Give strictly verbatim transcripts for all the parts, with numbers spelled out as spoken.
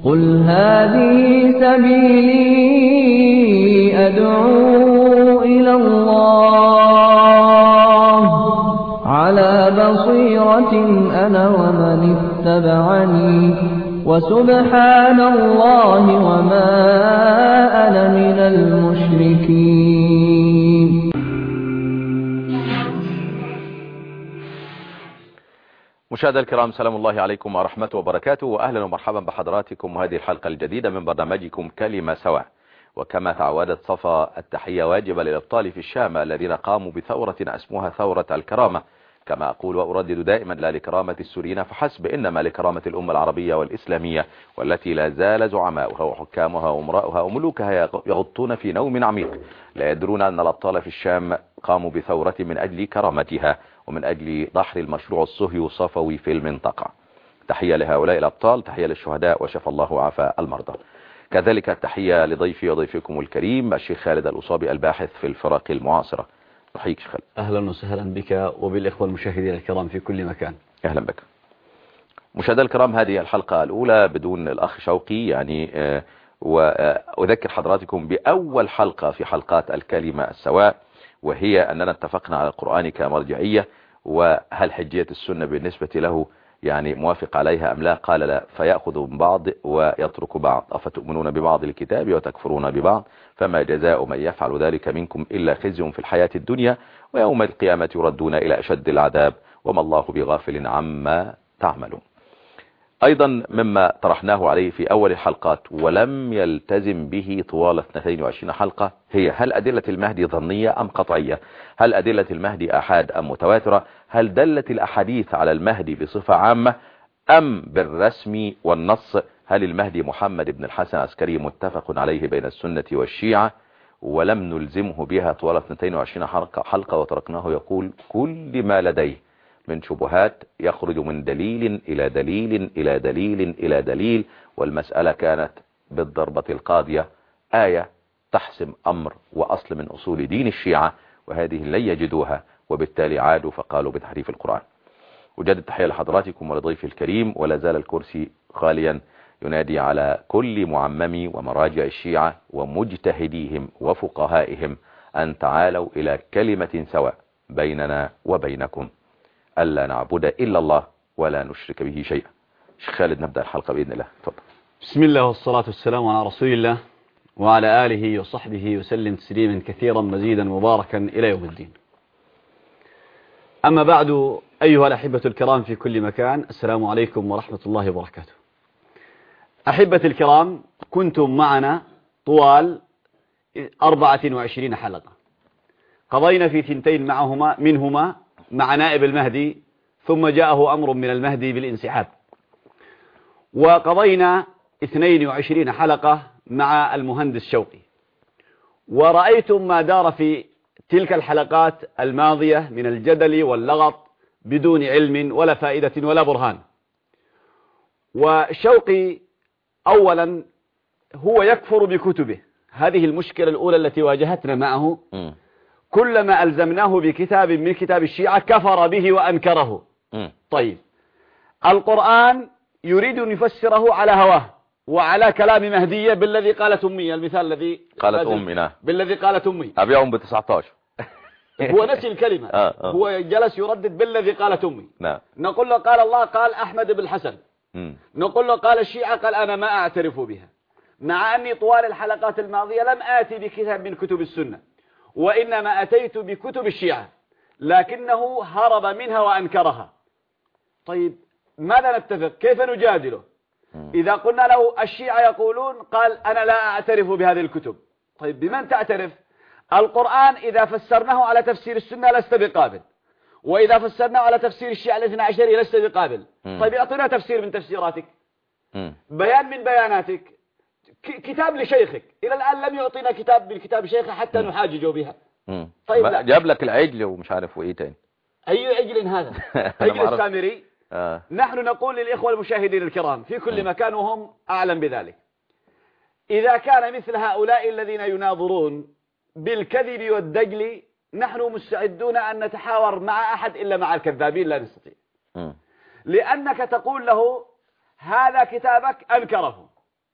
قل هذه سبيلي أدعو إلى الله على بصيرة أنا ومن اتبعني وسبحان الله وما أنا من المشركين. مشاهدينا الكرام، سلام الله عليكم ورحمته وبركاته، وأهلا ومرحبا بحضراتكم وهذه الحلقة الجديدة من برنامجكم كلمة سواء. وكما تعودت صفا التحية واجبة للأبطال في الشام الذين قاموا بثورة اسمها ثورة الكرامة، كما أقول وأردد دائما لا لكرامة السوريين فحسب، إنما لكرامة الأمة العربية والإسلامية، والتي لا زال زعماؤها وحكامها وامرأها وملوكها يغطون في نوم عميق، لا يدرون أن الأبطال في الشام قاموا بثورة من أجل كرامتها ومن أجل دحر المشروع الصهيوني الصفوي في المنطقة. تحية لهؤلاء الأبطال، تحية للشهداء وشفى الله وعافى المرضى. كذلك تحية لضيفي وضيفكم الكريم الشيخ خالد الأصابي الباحث في الفرق المعاصرة. نحييك شيخ خالد. أهلا وسهلا بك وبالإخوة المشاهدين الكرام في كل مكان. أهلا بك. مشاهدينا الكرام، هذه الحلقة الأولى بدون الأخ شوقي يعني، وأذكر حضراتكم بأول حلقة في حلقات الكلمة السواء، وهي أننا اتفقنا على القرآن كمرجعية، وهل حجية السنة بالنسبة له يعني موافق عليها أم لا؟ قال لا، فيأخذ من بعض ويترك بعض. أفتؤمنون ببعض الكتاب وتكفرون ببعض، فما جزاء من يفعل ذلك منكم إلا خزي في الحياة الدنيا ويوم القيامة يردون إلى أشد العذاب وما الله بغافل عما تعملون. أيضا مما طرحناه عليه في أول الحلقات ولم يلتزم به طوال اثنتين وعشرين حلقة هي: هل أدلة المهدي ظنية أم قطعية؟ هل أدلة المهدي أحاد أم متواترة؟ هل دلت الأحاديث على المهدي بصفة عامة أم بالرسم والنص؟ هل المهدي محمد بن الحسن العسكري متفق عليه بين السنة والشيعة؟ ولم نلزمه بها طوال اثنتين وعشرين حلقة وتركناه يقول كل ما لديه من شبهات يخرج من دليل إلى دليل إلى دليل إلى دليل، والمسألة كانت بالضربة القاضية آية تحسم أمر وأصل من أصول دين الشيعة، وهذه لن يجدوها، وبالتالي عادوا فقالوا بتحريف القرآن. وجد التحية لحضراتكم ولضيف الكريم، ولا زال الكرسي خاليا ينادي على كل معممي ومراجع الشيعة ومجتهديهم وفقهائهم أن تعالوا إلى كلمة سواء بيننا وبينكم، ألا نعبد إلا الله ولا نشرك به شيئا. شيخ خالد، نبدأ الحلقة بإذن الله. تفضل. بسم الله والصلاة والسلام على رسول الله وعلى آله وصحبه وسلم تسليما كثيرا مزيدا مباركا إلى يوم الدين. أما بعد، أيها الأحبة الكرام في كل مكان، السلام عليكم ورحمة الله وبركاته. أحبة الكرام، كنتم معنا طوال أربعة وعشرين حلقة، قضينا في ثنتين معهما منهما مع نائب المهدي، ثم جاءه أمر من المهدي بالانسحاب، وقضينا اثنين وعشرين حلقة مع المهندس شوقي، ورأيتم ما دار في تلك الحلقات الماضية من الجدل واللغط بدون علم ولا فائدة ولا برهان. وشوقي أولا هو يكفر بكتبه، هذه المشكلة الأولى التي واجهتنا معه. م. كلما ألزمناه بكتاب من كتاب الشيعة كفر به وأنكره. م. طيب، القرآن يريد أن يفسره على هواه وعلى كلام مهدية بالذي قالت أمي، المثال الذي قالت أمنا بالذي قالت أمي أبيعهم بتسعة عشر هو نفس الكلمة. آه آه. هو جلس يردد بالذي قالت أمي. نعم. نقول له قال الله، قال أحمد بن الحسن. م. نقول له قال الشيعة، قال أنا ما أعترف بها، مع أني طوال الحلقات الماضية لم آتي بكتاب من كتب السنة، وإنما أتيت بكتب الشيعة، لكنه هرب منها وأنكرها. طيب، ماذا نتفق؟ كيف نجادله؟ إذا قلنا له الشيعة يقولون، قال أنا لا أعترف بهذه الكتب. طيب، بمن تعترف؟ القرآن إذا فسرناه على تفسير السنة لست بقابل، وإذا فسرناه على تفسير الشيعة الاثنى عشري لست بقابل. طيب، أعطينا تفسير من تفسيراتك، بيان من بياناتك، كتاب لشيخك. إلى الآن لم يعطينا كتاب من كتاب شيخه حتى نحاجج بها. طيب، جاب لك العجل ومش عارف وإيه تاني. أي عجل هذا؟ عجل السامري. آه. نحن نقول للإخوة المشاهدين الكرام في كل م. مكان وهم أعلم بذلك، إذا كان مثل هؤلاء الذين يناظرون بالكذب والدجل، نحن مستعدون أن نتحاور مع أحد إلا مع الكذابين لا نستطيع. م. لأنك تقول له هذا كتابك، أنكره،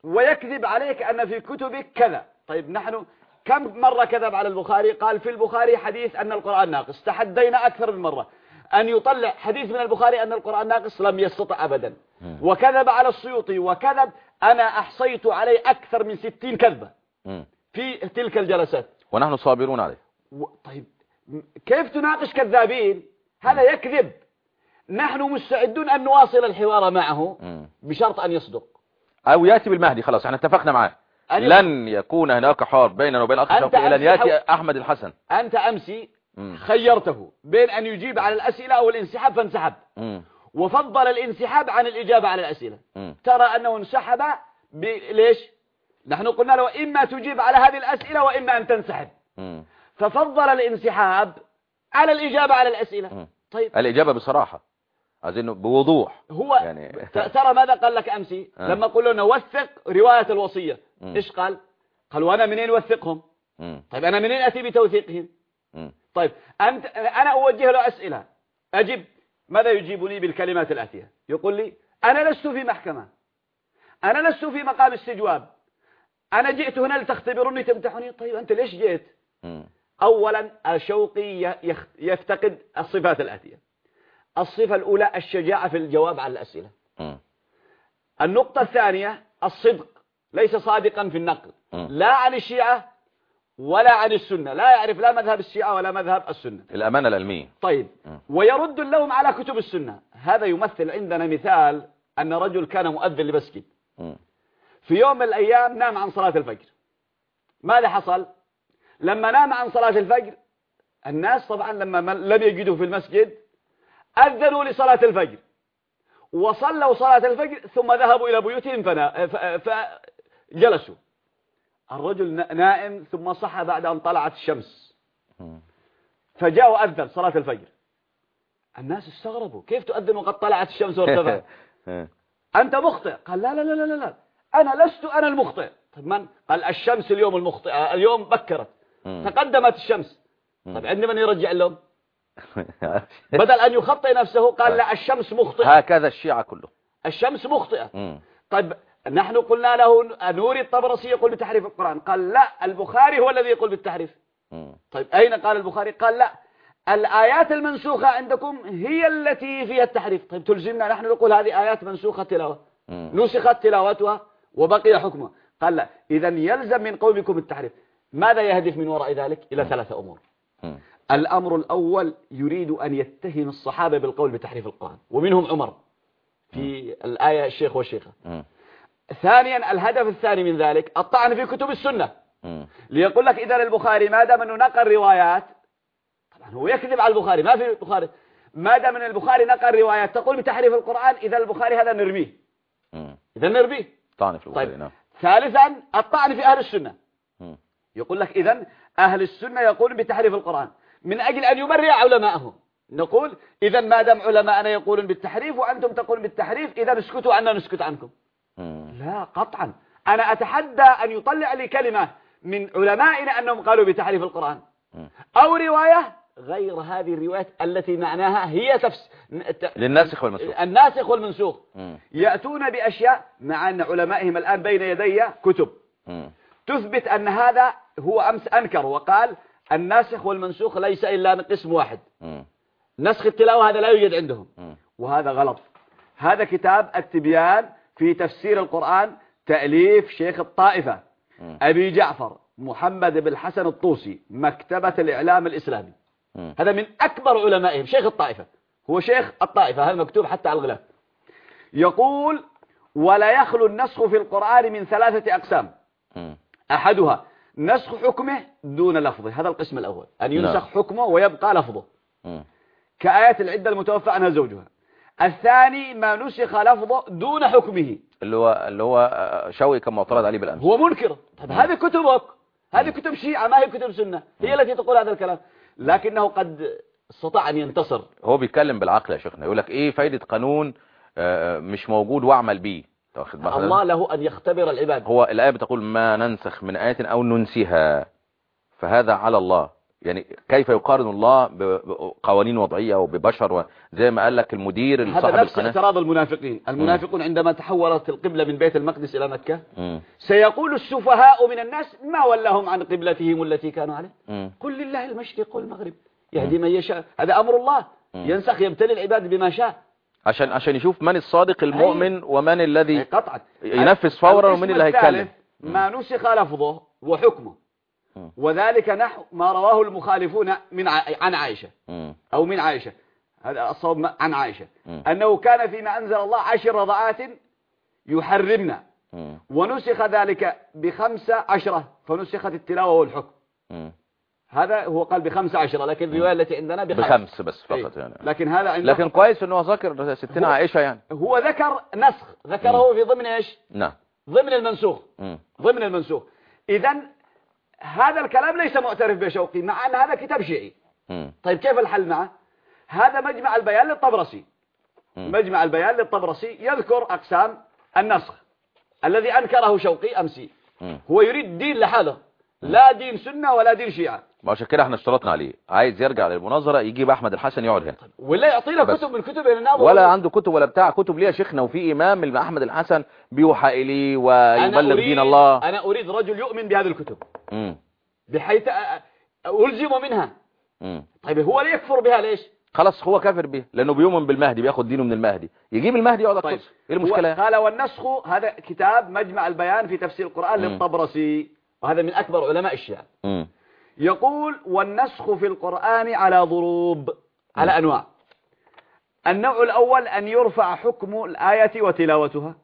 ويكذب عليك أن في كتبك كذا. طيب نحن كم مرة كذب على البخاري؟ قال في البخاري حديث أن القرآن ناقص، تحدينا أكثر من مرة أن يطلع حديث من البخاري أن القرآن ناقص، لم يستطع أبدا. وكذب على السيوطي، وكذب، أنا أحصيت عليه أكثر من ستين كذبة في تلك الجلسات ونحن صابرون عليه. و... طيب كيف تناقش كذابين؟ هذا يكذب. نحن مستعدون أن نواصل الحوار معه بشرط أن يصدق أو يأتي بالمهدي. خلاص احنا اتفقنا معاه، لن يكون هناك حوار بيننا وبين الأخ شوقي إلى أن يأتي أحمد الحسن. أنت أمسي خيرته بين أن يجيب على الأسئلة أو الانسحاب، فانسحب وفضل الانسحاب عن الإجابة على الأسئلة. ترى أنه انسحب ليش؟ نحن قلنا له إما تجيب على هذه الأسئلة وإما أن تنسحب، ففضل الانسحاب على الإجابة على الأسئلة. طيب الإجابة بصراحة عايزينه بوضوح. هو يعني ترى ماذا قال لك أمسي آه. لما قلنا نوثق رواية الوصية؟ مم. إيش قال؟ قال وأنا منين أوثقهم؟ مم. طيب أنا منين أتي بتوثيقهم؟ مم. طيب أنت أنا أوجه له أسئلة أجب، ماذا يجيب لي بالكلمات الآتية؟ يقول لي أنا لست في محكمة، أنا لست في مقام استجواب، أنا جئت هنا لتختبروني تمتحني. طيب أنت ليش جئت؟ مم. أولا الشوقي يفتقد الصفات الآتية. الصفة الأولى الشجاعة في الجواب على الأسئلة. م. النقطة الثانية الصدق، ليس صادقا في النقل، م. لا عن الشيعة ولا عن السنة، لا يعرف لا مذهب الشيعة ولا مذهب السنة، الأمانة العلمية. طيب م. ويرد اللوم على كتب السنة. هذا يمثل عندنا مثال أن رجل كان مؤذن لمسجد، م. في يوم من الأيام نام عن صلاة الفجر. ماذا حصل؟ لما نام عن صلاة الفجر الناس طبعا لما لم يجدوا في المسجد أذنوا لصلاة الفجر وصلوا صلاة الفجر ثم ذهبوا إلى بيوتهم فجلسوا. الرجل نائم ثم صحى بعد أن طلعت الشمس، فجاء وأذن صلاة الفجر. الناس استغربوا، كيف تؤذن وقد طلعت الشمس وارتفعت؟ أنت مخطئ. قال لا لا لا لا لا أنا لست أنا المخطئ. طيب من؟ قال الشمس اليوم المخطئة، اليوم بكرت تقدمت الشمس. طيب عندما من يرجع اللوم؟ بدل أن يخطئ نفسه قال لا الشمس مخطئة. هكذا الشيعة كله الشمس مخطئة. مم. طيب نحن قلنا له نوري الطبرسي يقول بتحريف القرآن، قال لا البخاري هو الذي يقول بالتحريف. مم. طيب أين قال البخاري؟ قال لا الآيات المنسوخة عندكم هي التي فيها التحريف. طيب تلزمنا نحن نقول هذه آيات منسوخة تلاوة، نسخت تلاوتها وبقي حكمها. قال لا إذن يلزم من قومكم التحريف. ماذا يهدف من وراء ذلك؟ إلى مم. ثلاثة أمور. مم. الأمر الأول يريد أن يتهم الصحابة بالقول بتحريف القرآن، ومنهم عمر في الآية الشيخ والشيخة. ثانيا الهدف الثاني من ذلك الطعن في كتب السنة، ليقول لك إذا البخاري ما دام أنه نقل روايات، طبعا هو يكذب على البخاري، ما في البخاري، ما دام أن البخاري نقل روايات تقول بتحريف القرآن، إذا البخاري هذا نرميه، إذا نرميه. طعن في البخاري. طيب. نعم. ثالثا الطعن في أهل السنة، يقول لك إذا أهل السنة يقولون بتحريف القرآن من أجل أن يبرئ علماءهم. نقول إذا ما دام علماءنا يقولون بالتحريف وأنتم تقولون بالتحريف، إذا اسكتوا عنا نسكت عنكم. مم. لا قطعا، أنا أتحدى أن يطلع لي كلمة من علمائنا أنهم قالوا بتحريف القرآن، مم. أو رواية غير هذه الروايات التي معناها هي تفس... للناسخ والمنسوخ، الناسخ والمنسوخ. مم. يأتون بأشياء مع أن علمائهم الآن بين يدي كتب مم. تثبت أن هذا هو أمس أنكر وقال الناسخ والمنسوخ ليس إلا قسم واحد. م. نسخ التلاوة هذا لا يوجد عندهم. م. وهذا غلط. هذا كتاب التبيان في تفسير القرآن تأليف شيخ الطائفة م. أبي جعفر محمد بن الحسن الطوسي، مكتبة الإعلام الإسلامي. م. هذا من أكبر علمائهم، شيخ الطائفة، هو شيخ الطائفة، هذا مكتوب حتى على الغلاف. يقول ولا يخلو النسخ في القرآن من ثلاثة أقسام. م. أحدها نسخ حكمه دون لفظه، هذا القسم الأول، أن ينسخ حكمه ويبقى لفظه م. كآية العدة المتوفى عنها زوجها. الثاني ما نسخ لفظه دون حكمه، اللي هو اللي هو شوقي كما اعترض عليه بالأمس، هو منكر. طيب هذه كتبك، هذه كتب شيعة ما هي كتب سنة، هي م. التي تقول هذا الكلام، لكنه قد استطاع أن ينتصر. هو بيتكلم بالعقل يا شيخنا، يقول لك إيه فايدة قانون مش موجود وأعمل بيه؟ الله له أن يختبر العباد. هو الآية بتقول ما ننسخ من آية أو ننسيها، فهذا على الله يعني كيف يقارن الله بقوانين وضعية وببشر، زي ما قال لك المدير هذا نفس اعتراض المنافقين. المنافقون عندما تحولت القبلة من بيت المقدس إلى مكة م. سيقول السفهاء من الناس ما ولاهم عن قبلتهم التي كانوا عليه. قل لله المشرق والمغرب يهدي من يشاء. هذا أمر الله م. ينسخ يبتلي العباد بما شاء، عشان عشان يشوف من الصادق المؤمن ومن الذي قطعا ينفذ فورا ومن اللي هيتكلم. ما نسخ لفظه وحكمه، وذلك نحو ما رواه المخالفون من عن عائشة أو من عائشة، هذا الصواب عن عائشة، أنه كان فيما أنزل الله عشر رضعات يحرمنا، ونسخ ذلك بخمسة عشرة فنسخت التلاوة والحكم. هذا هو قال بخمسة عشرة، لكن الرواية التي عندنا بخمس, بخمس بس فقط يعني. لكن هذا عندنا لكن كويس أنه ذكر ستنا عائشة يعني. هو ذكر نسخ، ذكره في ضمن إيش؟ نعم، ضمن المنسوخ. ضمن المنسوخ. إذن هذا الكلام ليس معترف به شوقي، مع أن هذا كتاب شيعي. م. طيب كيف الحل معه؟ هذا مجمع البيان للطبرسي. م. مجمع البيان للطبرسي يذكر أقسام النسخ الذي أنكره شوقي أمسي. م. هو يريد دين لحاله، لا دين سنة ولا دين شيعة. عشان كده احنا اشترطنا عليه، عايز يرجع للمناظرة يجيب أحمد الحسن يقعد هنا، ولا يعطينا كتب من كتب الناظر، ولا عنده كتب ولا بتاع كتب ليها شيخنا، وفي إمام من أحمد الحسن بيوحى إليه ويبلغ دين الله. أنا أريد رجل يؤمن بهذه الكتب م. بحيث ألزم منها. م. طيب هو لا يكفر بها ليش؟ خلاص هو كافر بها لأنه بيؤمن بالمهدي، بياخد دينه من المهدي، يجيب المهدي يقعد طيب. القدس. ايه المشكلة؟ قال والنسخ، هذا كتاب مجمع البيان في تفسير القرآن م. للطبرسي، وهذا من أكبر علماء الشيعة. م. يقول والنسخ في القرآن على ضروب، على م. أنواع. النوع الأول أن يرفع حكم الآية وتلاوتها،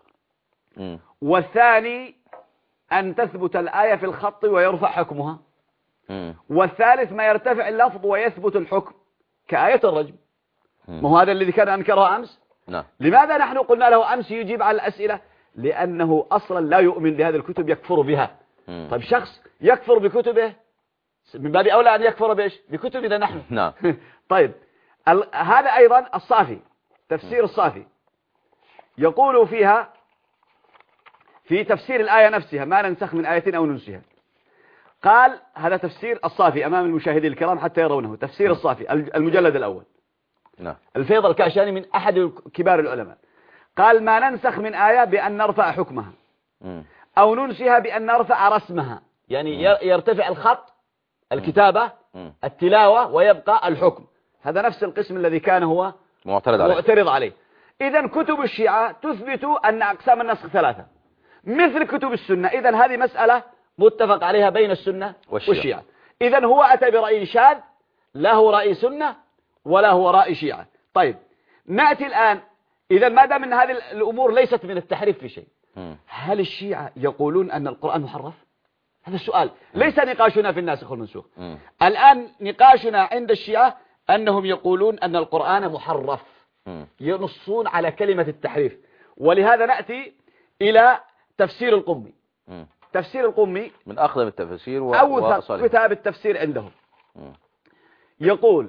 م. والثاني أن تثبت الآية في الخط ويرفع حكمها، م. والثالث ما يرتفع اللفظ ويثبت الحكم كآية الرجم. ما هو هذا الذي كان أنكره أمس؟ نعم. لماذا نحن قلنا له أمس يجيب على الأسئلة؟ لأنه أصلا لا يؤمن بهذه الكتب، يكفر بها. م. طيب شخص يكفر بكتبه من باب أولى أن يكفر بإيش؟ بكتبنا نحن. نعم. طيب هذا أيضا الصافي، تفسير الصافي يقول فيها في تفسير الآية نفسها ما ننسخ من آية أو ننسها. قال هذا تفسير الصافي أمام المشاهدين الكرام حتى يرونه، تفسير الصافي المجلد الأول. نعم. الفيض الكاشاني من أحد كبار العلماء قال ما ننسخ من آية بأن نرفع حكمها أو ننسها بأن نرفع رسمها، يعني يرتفع الخط الكتابة التلاوة ويبقى الحكم. هذا نفس القسم الذي كان هو معترض عليه, معترض عليه. إذن كتب الشيعة تثبت أن أقسام النسخ ثلاثة مثل كتب السنة. إذن هذه مسألة متفق عليها بين السنة والشيعة, والشيعة. إذن هو أتى برأي شاذ، لا هو رأي سنة ولا هو رأي شيعة. طيب نأتي الآن، إذن ما دام أن هذه الأمور ليست من التحريف في شيء، هل الشيعة يقولون أن القرآن محرف؟ هذا السؤال. ليس نقاشنا في الناسخ والمنسوخ. الآن نقاشنا عند الشيعة أنهم يقولون أن القرآن محرف، ينصون على كلمة التحريف. ولهذا نأتي إلى تفسير القمي. تفسير القمي من أقدم التفسير و... أوثق كتاب التفسير عندهم. يقول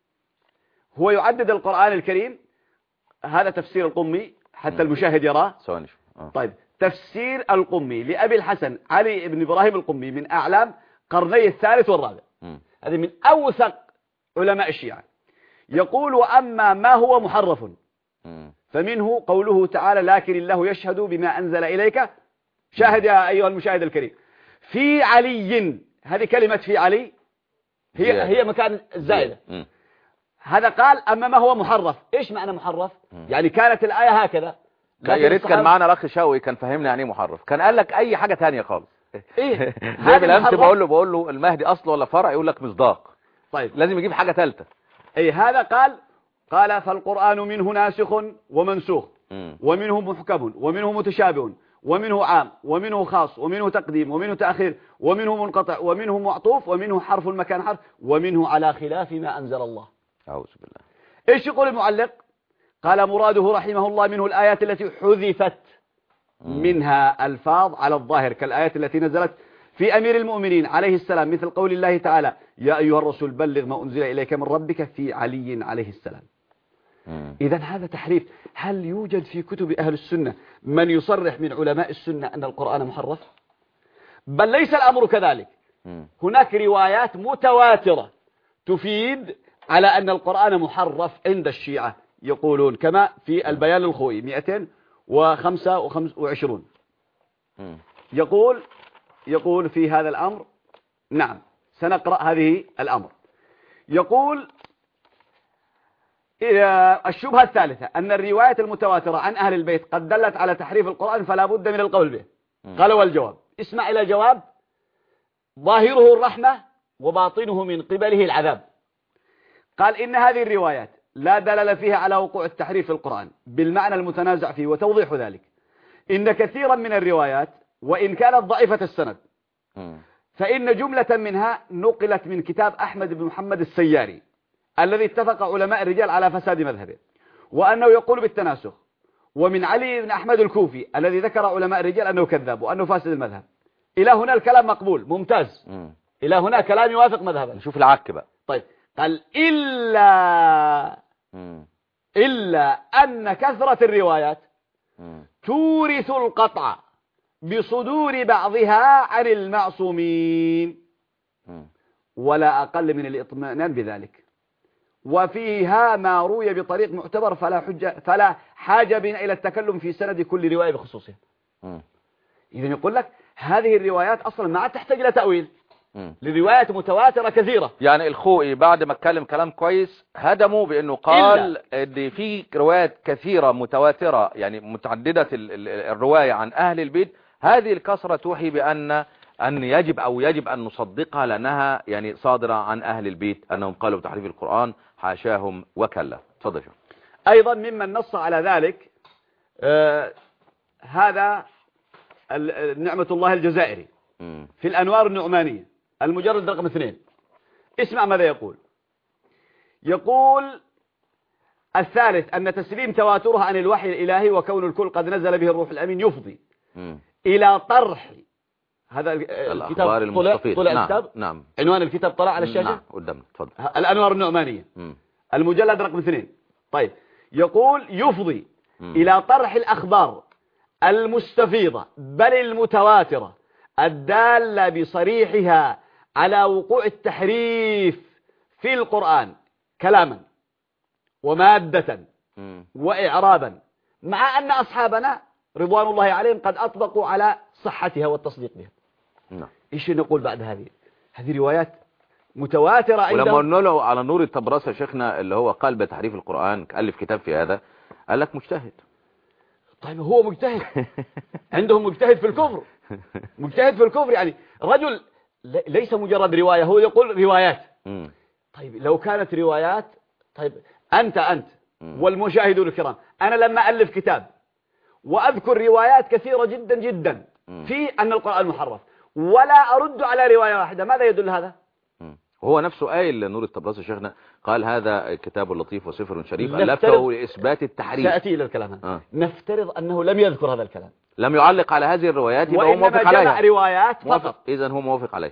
هو يعدد القرآن الكريم، هذا تفسير القمي حتى المشاهد يراه. طيب تفسير القمي لأبي الحسن علي بن إبراهيم القمي من أعلام قرني الثالث والرابع، هذه من أوثق علماء الشيعة. يقول وأما ما هو محرف فمنه قوله تعالى لكن الله يشهد بما أنزل إليك، شاهد يا أيها المشاهد الكريم، في علي، هذه كلمة في علي هي هي مكان زائدة. هذا قال أما ما هو محرف. إيش معنى محرف؟ يعني كانت الآية هكذا. يا ريت كان معنا الأخ شوقي كان فهمنا يعني ايه محرف، كان قال لك أي حاجة تانية خالص. إيه زي بالأمس بقول له بقول له المهدي أصل ولا فرع، يقول لك مصداق. طيب لازم يجيب حاجة ثالثة. إيه هذا قال قال فالقرآن منه ناسخ ومنسوخ، ومنه محكم ومنه متشابه ومنه عام ومنه خاص ومنه تقديم ومنه تأخير ومنه منقطع ومنه معطوف ومنه حرف مكان حرف ومنه على خلاف ما أنزل الله. أعوذ بالله. إيش يقول المعلق؟ قال مراده رحمه الله منه الآيات التي حذفت منها ألفاظ على الظاهر كالآيات التي نزلت في أمير المؤمنين عليه السلام، مثل قول الله تعالى يا أيها الرسول بلغ ما أنزل إليك من ربك في علي عليه السلام. إذا هذا تحريف. هل يوجد في كتب أهل السنة من يصرح من علماء السنة أن القرآن محرف؟ بل ليس الأمر كذلك. هناك روايات متواترة تفيد على أن القرآن محرف عند الشيعة يقولون، كما في البيان الخوئي مئتين وخمسة وعشرين يقول يقول في هذا الأمر. نعم سنقرأ هذه الأمر. يقول الشبهة الثالثة أن الروايات المتواترة عن أهل البيت قد دلت على تحريف القرآن فلا بد من القول به. قال والجواب، اسمع إلى الجواب: ظاهره الرحمة وباطنه من قبله العذاب. قال إن هذه الروايات لا دلل فيها على وقوع التحريف في القرآن بالمعنى المتنازع فيه، وتوضيح ذلك إن كثيرا من الروايات وإن كانت ضعيفة السند فإن جملة منها نقلت من كتاب أحمد بن محمد السياري الذي اتفق علماء الرجال على فساد مذهبه وأنه يقول بالتناسخ، ومن علي بن أحمد الكوفي الذي ذكر علماء الرجال أنه كذاب وأنه فاسد المذهب. إلى هنا الكلام مقبول ممتاز. م. إلى هنا كلام يوافق مذهبا. نشوف العك بقى. طيب قال إلا م. إلا أن كثرة الروايات م. تورث القطع بصدور بعضها عن المعصومين م. ولا أقل من الاطمئنان بذلك، وفيها ما روي بطريق معتبر فلا حجة فلا حاجة بنا إلى التكلم في سند كل رواية بخصوصها. إذا يقول لك هذه الروايات أصلا ما تحتاج إلى تأويل، لروايات متواترة كثيرة. يعني الخوئي بعد ما اتكلم كلام كويس هدموا بأنه قال إن في روايات كثيرة متواترة يعني متعددة الرواية عن أهل البيت، هذه الكثرة توحي بأن أن يجب أو يجب أن نصدقها لأنها يعني صادرة عن أهل البيت أنهم قالوا بتحريف القرآن، حاشاهم وكلا. تفضل. أيضا ممن نص على ذلك آه هذا نعمة الله الجزائري م. في الأنوار النعمانية المجرد رقم اثنين. اسمع ماذا يقول. يقول الثالث أن تسليم تواترها عن الوحي الإلهي وكون الكل قد نزل به الروح الأمين يفضي م. إلى طرح هذا الكتاب. طلع, طلع نعم. الكتاب نعم. عنوان الكتاب طلع على الشاشة. نعم قدامنا. تفضل. الأنوار النعمانية م. المجلد رقم اثنين. طيب يقول يفضي م. إلى طرح الأخبار المستفيضة بل المتواترة الدالة بصريحها على وقوع التحريف في القرآن كلاما ومادة م. وإعرابا، مع أن أصحابنا رضوان الله عليهم قد أطبقوا على صحتها والتصديق بها. نعم. إيش نقول بعد هذه هذه روايات متواترة عندهم. ولما قلنا له على نور الطبراسة شيخنا اللي هو قال بتحريف القرآن ألف كتاب في هذا، قال لك مجتهد. طيب هو مجتهد عندهم مجتهد في الكفر، مجتهد في الكفر يعني رجل ليس مجرد رواية، هو يقول روايات. م. طيب لو كانت روايات، طيب أنت أنت م. والمشاهدون الكرام، أنا لما ألف كتاب وأذكر روايات كثيرة جدا جدا م. في أن القرآن محرف ولا أرد على رواية واحدة، ماذا يدل هذا؟ هو نفسه قايل نور الطبراسي شيخنا قال هذا كتاب لطيف وسفر شريف ألفته لإثبات التحريف. سأتي إلى الكلام. آه. نفترض أنه لم يذكر هذا الكلام، لم يعلق على هذه الروايات، يبقى هو موافق عليها. وإنما جمع روايات فقط. إذن هو موافق عليها،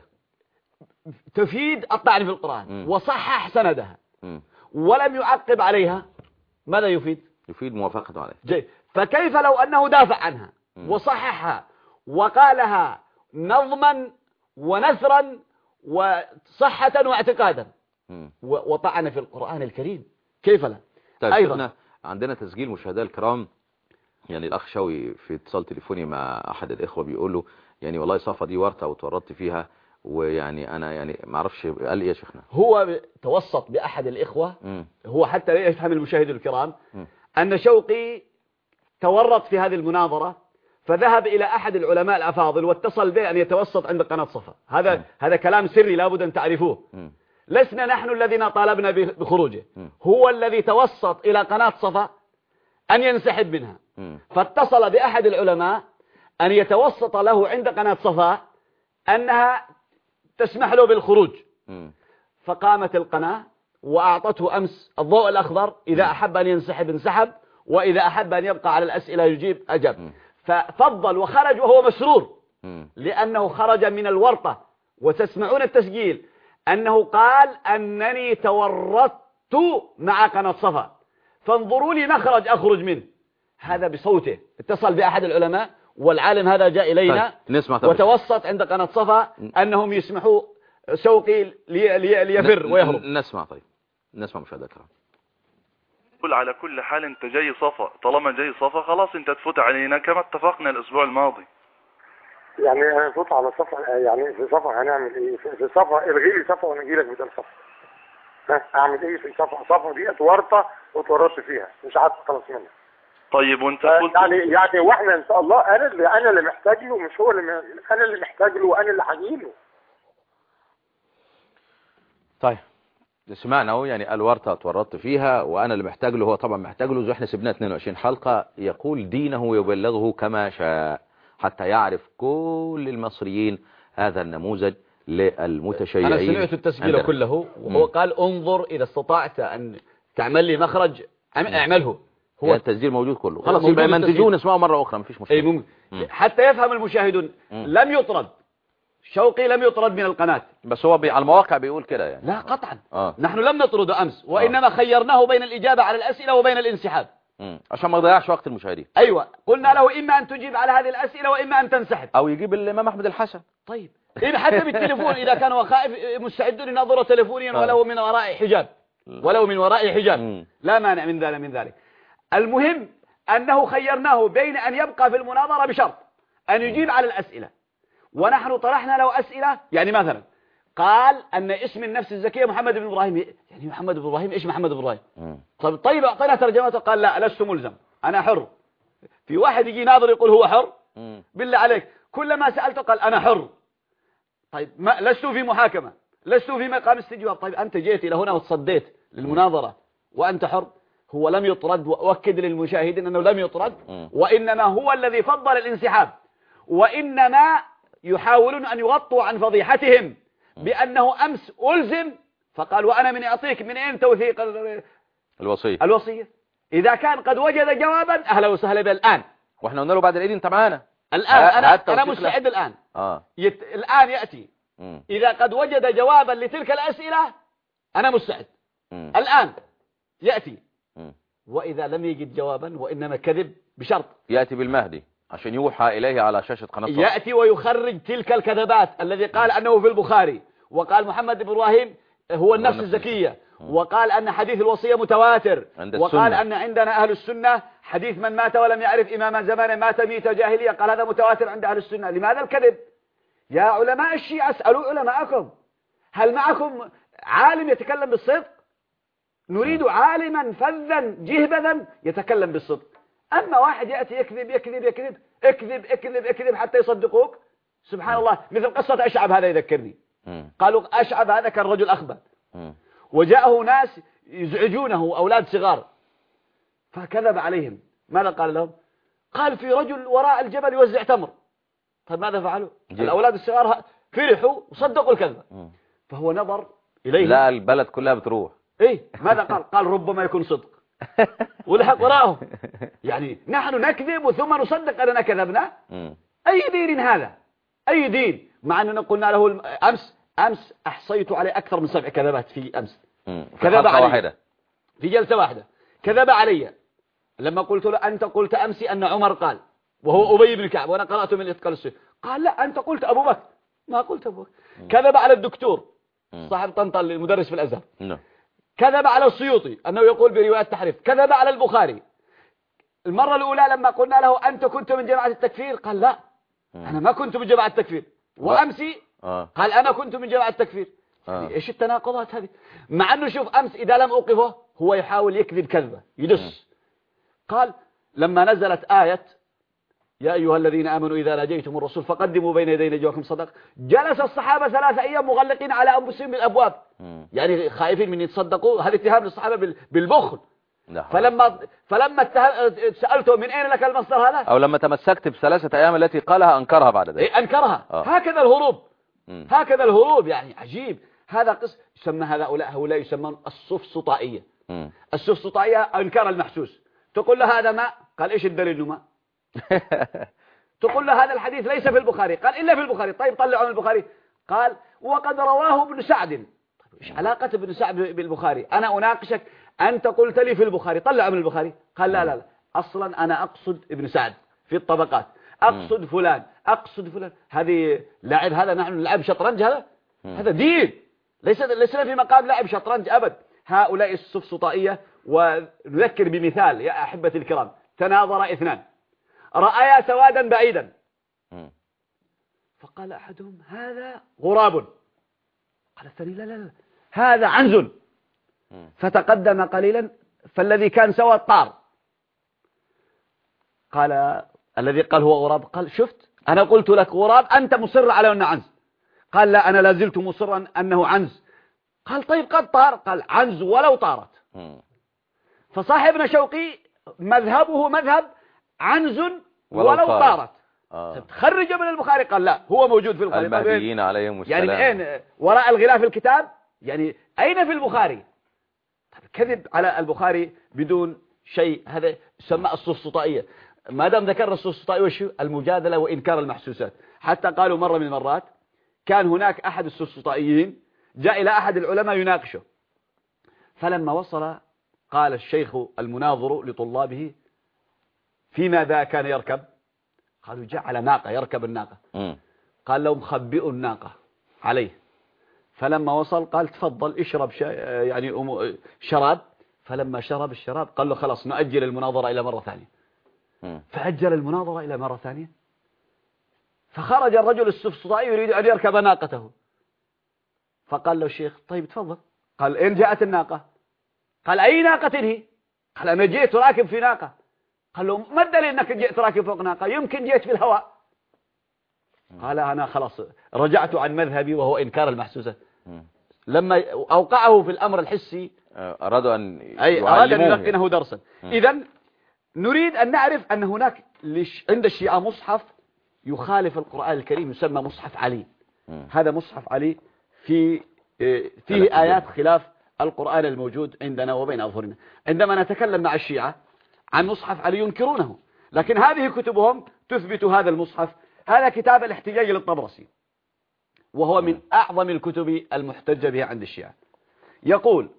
تفيد الطعن في القرآن م. وصحح سندها م. ولم يعقب عليها، ماذا يفيد؟ يفيد موافقته عليها. جيد. فكيف لو أنه دافع عنها م. وصححها وقالها نظما ونثرا وصحة واعتقادا م. وطعن في القرآن الكريم، كيف لا؟ طيب أيضا عندنا تسجيل مشاهدة الكرام، يعني الأخ شوي في اتصال تليفوني مع أحد الإخوة بيقول له يعني والله صفة دي ورطة وتورطت فيها، ويعني أنا يعني ما اعرفش قال إيه يا شيخنا. هو توسط بأحد الإخوة م. هو حتى لا يفهم المشاهد الكرام م. أن شوقي تورط في هذه المناظرة، فذهب إلى أحد العلماء الأفاضل واتصل به أن يتوسط عند قناة صفا. هذا م. هذا كلام سري لابد أن تعرفوه. م. لسنا نحن الذين طالبنا بخروجه، م. هو الذي توسط إلى قناة صفا أن ينسحب منها، م. فاتصل بأحد العلماء أن يتوسط له عند قناة صفا أنها تسمح له بالخروج. م. فقامت القناة وأعطته أمس الضوء الأخضر، إذا أحب أن ينسحب انسحب، وإذا أحب أن يبقى على الأسئلة يجيب أجاب. م. ففضل وخرج وهو مسرور م. لأنه خرج من الورطة. وتسمعون التسجيل أنه قال أنني تورطت مع قناة صفا، فانظروا لي مخرج أخرج منه. هذا بصوته اتصل بأحد العلماء والعالم هذا جاء إلينا طيب. نسمع وتوسط عند قناة صفا أنهم يسمحوا شوقي لي لي ليفر ويهرب. نسمع. طيب نسمع مشاهدة الكرام. قل على كل حال انت جاي صفا، طالما جاي صفا خلاص انت تفوت علينا كما اتفقنا الاسبوع الماضي. يعني انا فوت على صفا، يعني في صفا هنعمل ايه؟ في صفا الغي لي صفا وانا اجي لك بدل صفا. ها اعمل ايه في صفا؟ صفا دي ورطه واتورطت فيها مش عارف خلاص منها. طيب وانت قلت يعني يعني واحنا ان شاء الله انا اللي انا اللي محتاج له، مش هو اللي م... انا اللي محتاج له وانا اللي هجي له. طيب سمعنا اهو، يعني الورطه اتورطت فيها وانا اللي محتاج له، هو طبعا محتاج له. زي احنا سبناه اثنين وعشرين حلقه يقول دينه يبلغه كما شاء حتى يعرف كل المصريين هذا النموذج للمتشيعين. انا سمعت التسجيل كله وهو قال انظر اذا استطعت ان تعمل لي مخرج اعمله. هو التسجيل موجود كله خلاص، يبقى منتجون اسمعوا مره اخرى مفيش مشكله. اي ممكن حتى يفهم المشاهدون. مم. لم يطرد شوقي، لم يطرد من القناة، بس هو بي على المواقع بيقول كده يعني. لا قطعا. آه. نحن لم نطرد أمس، وإنما آه. خيرناه بين الإجابة على الأسئلة وبين الانسحاب. مم. عشان ما يضيعش وقت المشاهدين. أيوة قلنا له إما أن تجيب على هذه الأسئلة وإما أن تنسحب أو يجيب الإمام أحمد الحسن. طيب إذا حتى بالتليفون إذا كان هو خائف مستعدون ينظروا تليفونيا آه. ولو من وراء حجاب، ولو من وراء حجاب. مم. لا مانع من ذلك من ذلك. المهم أنه خيرناه بين أن يبقى في المناظرة بشرط أن يجيب على الأسئلة، ونحن طرحنا له أسئلة. يعني مثلا قال أن اسم النفس الزكية محمد بن إبراهيم. يعني محمد بن إبراهيم إيش محمد بن إبراهيم؟ طيب طيب أعطينا ترجمته. قال لا لست ملزم أنا حر. في واحد يجي ناظر يقول هو حر؟ بالله عليك كلما سألته قال أنا حر. طيب ما لست في محاكمة، لست في مقام استجواب. طيب أنت جيت إلى هنا وتصديت للمناظرة وأنت حر. هو لم يطرد، وأكد للمشاهدين أنه لم يطرد، وإنما هو الذي فضل الانسحاب، وإنما يحاولون أن يغطوا عن فضيحتهم بأنه أمس ألزم فقال وأنا من أعطيك من أين توثيق الوصية الوصية إذا كان قد وجد جوابا أهلا وسهلا به الآن. وإحنا قلنا له بعد العيد أنت معانا الآن. أنا أنا مستعد الآن. آه. يت... الآن يأتي. مم. إذا قد وجد جوابا لتلك الأسئلة أنا مستعد. مم. الآن يأتي. مم. وإذا لم يجد جوابا وإنما كذب بشرط يأتي بالمهدي عشان يوحى إليه على شاشة قناة صفا. يأتي ويخرج تلك الكذبات الذي قال أنه في البخاري، وقال محمد بن إبراهيم هو النفس الزكية، وقال أن حديث الوصية متواتر، وقال أن عندنا أهل السنة حديث من مات ولم يعرف إمام زمان مات ميت جاهلية، قال هذا متواتر عند أهل السنة. لماذا الكذب؟ يا علماء الشيعة اسألوا علماءكم هل معكم عالم يتكلم بالصدق؟ نريد عالما فذا جهبذا يتكلم بالصدق. أما واحد يأتي يكذب يكذب يكذب اكذب اكذب اكذب حتى يصدقوك. سبحان م. الله. مثل قصة أشعب هذا يذكرني. م. قالوا أشعب هذا كان رجل أخبث، وجاءه ناس يزعجونه أولاد صغار فكذب عليهم. ماذا قال لهم؟ قال في رجل وراء الجبل يوزع تمر. طيب ماذا فعلوا؟ جي. الأولاد الصغار فرحوا وصدقوا الكذبة. فهو نظر إليه لا البلد كلها بتروح. إيه ماذا قال؟ قال ربما يكون صدق ولحق وراءهم. يعني نحن نكذب ثم نصدق أننا كذبنا. أي دين هذا؟ أي دين؟ مع أننا قلنا له أمس أمس أحصيت عليه أكثر من سبع كذبات في أمس. كذب علي واحدة. في جلسة واحدة كذب علي. لما قلت له أنت قلت أمس أن عمر قال وهو أبي بن كعب وأنا قرأت من الإتقان السنة، قال لا أنت قلت أبو بكر. ما قلت أبو بكر. كذب على الدكتور صاحب طنطا المدرس في الأزهر. كذب على السيوطي أنه يقول برواية تحريف. كذب على البخاري. المرة الأولى لما قلنا له أنت كنت من جماعة التكفير قال لا أنا ما كنت من جماعة التكفير. وأمسي قال أنا كنت من جماعة التكفير. يعني إيش التناقضات هذه؟ مع أنه شوف أمس إذا لم أوقفه هو يحاول يكذب كذبة يدس. قال لما نزلت آية يا أيها الذين آمنوا إذا ناجيتم الرسول فقدموا بين يدي نجواكم صدق، جلس الصحابة ثلاثة أيام مغلقين على أنفسهم بالأبواب، يعني خائفين من يتصدقوا. هذا اتهام للصحابة بالبخل. فلما فلما سألته من أين لك المصدر هذا، أو لما تمسكت بثلاثة أيام التي قالها أنكرها بعد ذلك. إيه أنكرها. آه. هكذا الهروب. مم. هكذا الهروب يعني عجيب. هذا قص يسمى هؤلاء هؤلاء يسمون السفسطائية. السفسطائية أنكر المحسوس. تقول له هذا ماء قال إيش الدليل إنه ماء؟ تقول له هذا الحديث ليس في البخاري قال إلا في البخاري. طيب طلعوا من البخاري. قال وقد رواه ابن سعد. طيب إيش علاقة ابن سعد بالبخاري؟ أنا أناقشك أنت قلت لي في البخاري طلعوا من البخاري. قال لا لا لا أصلا أنا أقصد ابن سعد في الطبقات. أقصد فلان أقصد فلان. هذه لعب، هذا نحن نلعب شطرنج، هذا هذا دين، ليس ليس في مقام لعب شطرنج أبد. هؤلاء السفسطائية. ونذكر بمثال يا أحبتي الكرام، تناظر اثنان رأيا سوادا بعيدا، فقال أحدهم هذا غراب، قال الثاني لا لا لا هذا عنز، فتقدم قليلا فالذي كان سواد طار. قال الذي قال هو غراب، قال شفت أنا قلت لك غراب أنت مصر على أنه عنز. قال لا أنا لازلت مصرا أنه عنز. قال طيب قد طار، قال عنز ولو طارت. فصاحبنا شوقي مذهبه مذهب عنز ولو, ولو طارت. آه. تخرج من البخاري، قال لا هو موجود في البخاري. المهديين عليهم السلام. يعني الآن وراء الغلاف الكتاب، يعني أين في البخاري؟ كذب على البخاري بدون شيء، هذا يسمى السفسطائية. ما دام ذكر السفسطائية وشو المجادلة وإنكار المحسوسات. حتى قالوا مرة من المرات كان هناك أحد السفسطائيين جاء إلى أحد العلماء يناقشه، فلما وصل قال الشيخ المناظر لطلابه في ماذا كان يركب؟ قالوا جاء على ناقة يركب الناقة. م. قال لو مخبئوا الناقة عليه. فلما وصل قال تفضل اشرب يعني شراب. فلما شرب الشراب قال له خلاص نؤجل المناظرة إلى مرة ثانية. م. فأجل المناظرة إلى مرة ثانية. فخرج الرجل السفسطائي يريد أن يركب ناقته، فقال له الشيخ طيب تفضل. قال إن جاءت الناقة؟ قال أي ناقة هي؟ قال أنا جئت راكب في ناقة. قال له ما الدليل أنك جئت راكب فوق ناقة؟ يمكن جئت في الهواء. قال أنا خلاص رجعت عن مذهبي وهو إنكار المحسوسة. لما أوقعه في الأمر الحسي أرادوا أن أي أراد أن يلقنه درسا. إذن نريد أن نعرف أن هناك عند الشيعة مصحف يخالف القرآن الكريم يسمى مصحف علي. هذا مصحف علي في فيه آيات خلاف القرآن الموجود عندنا وبين أظهرنا. عندما نتكلم مع الشيعة عن مصحف علي ينكرونه، لكن هذه كتبهم تثبت هذا المصحف. هذا كتاب الاحتجاج للطبرسي، وهو من أعظم الكتب المحتج بها عند الشيعة. يقول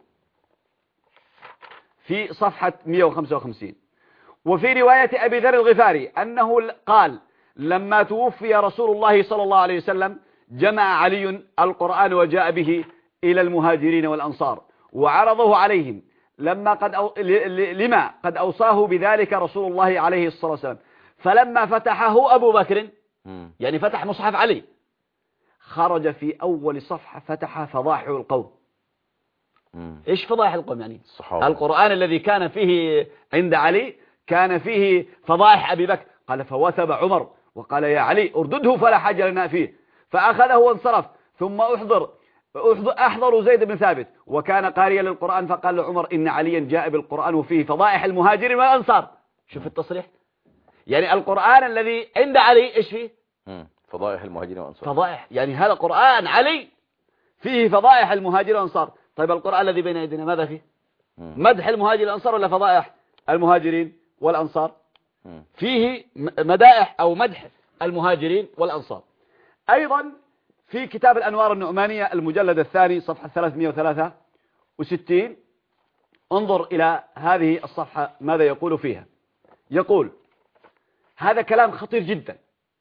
في صفحة مئة وخمسة وخمسين: وفي رواية أبي ذر الغفاري أنه قال لما توفي رسول الله صلى الله عليه وسلم جمع علي القرآن وجاء به إلى المهاجرين والأنصار وعرضه عليهم لما قد أو... لما قد أوصاه بذلك رسول الله عليه الصلاة والسلام. فلما فتحه أبو بكر، يعني فتح مصحف علي، خرج في أول صفحة فتح فضائح القوم. إيش فضائح القوم؟ يعني الصحابة. القرآن الذي كان فيه عند علي كان فيه فضائح أبي بكر. قال فوثب عمر وقال يا علي اردده فلا حاجة لنا فيه، فأخذه وانصرف. ثم أحضر أحضر زيد بن ثابت وكان قاريا للقرآن، فقال لعمر إن عليا جاء بالقرآن وفيه فضائح المهاجرين والأنصار. شوف التصريح، يعني القرآن الذي عند علي إيش فيه؟ فضائح المهاجرين والأنصار. فضائح، يعني هذا قرآن علي فيه فضائح المهاجرين والأنصار. طيب القرآن الذي بين يدينا ماذا فيه؟ مدح المهاجرين والأنصار ولا فضائح المهاجرين والأنصار؟ فيه مدائح أو مدح المهاجرين والأنصار. أيضا في كتاب الأنوار النعمانية المجلد الثاني صفحة ثلاثمئة وثلاثة وستين انظر إلى هذه الصفحة ماذا يقول فيها. يقول هذا كلام خطير جدا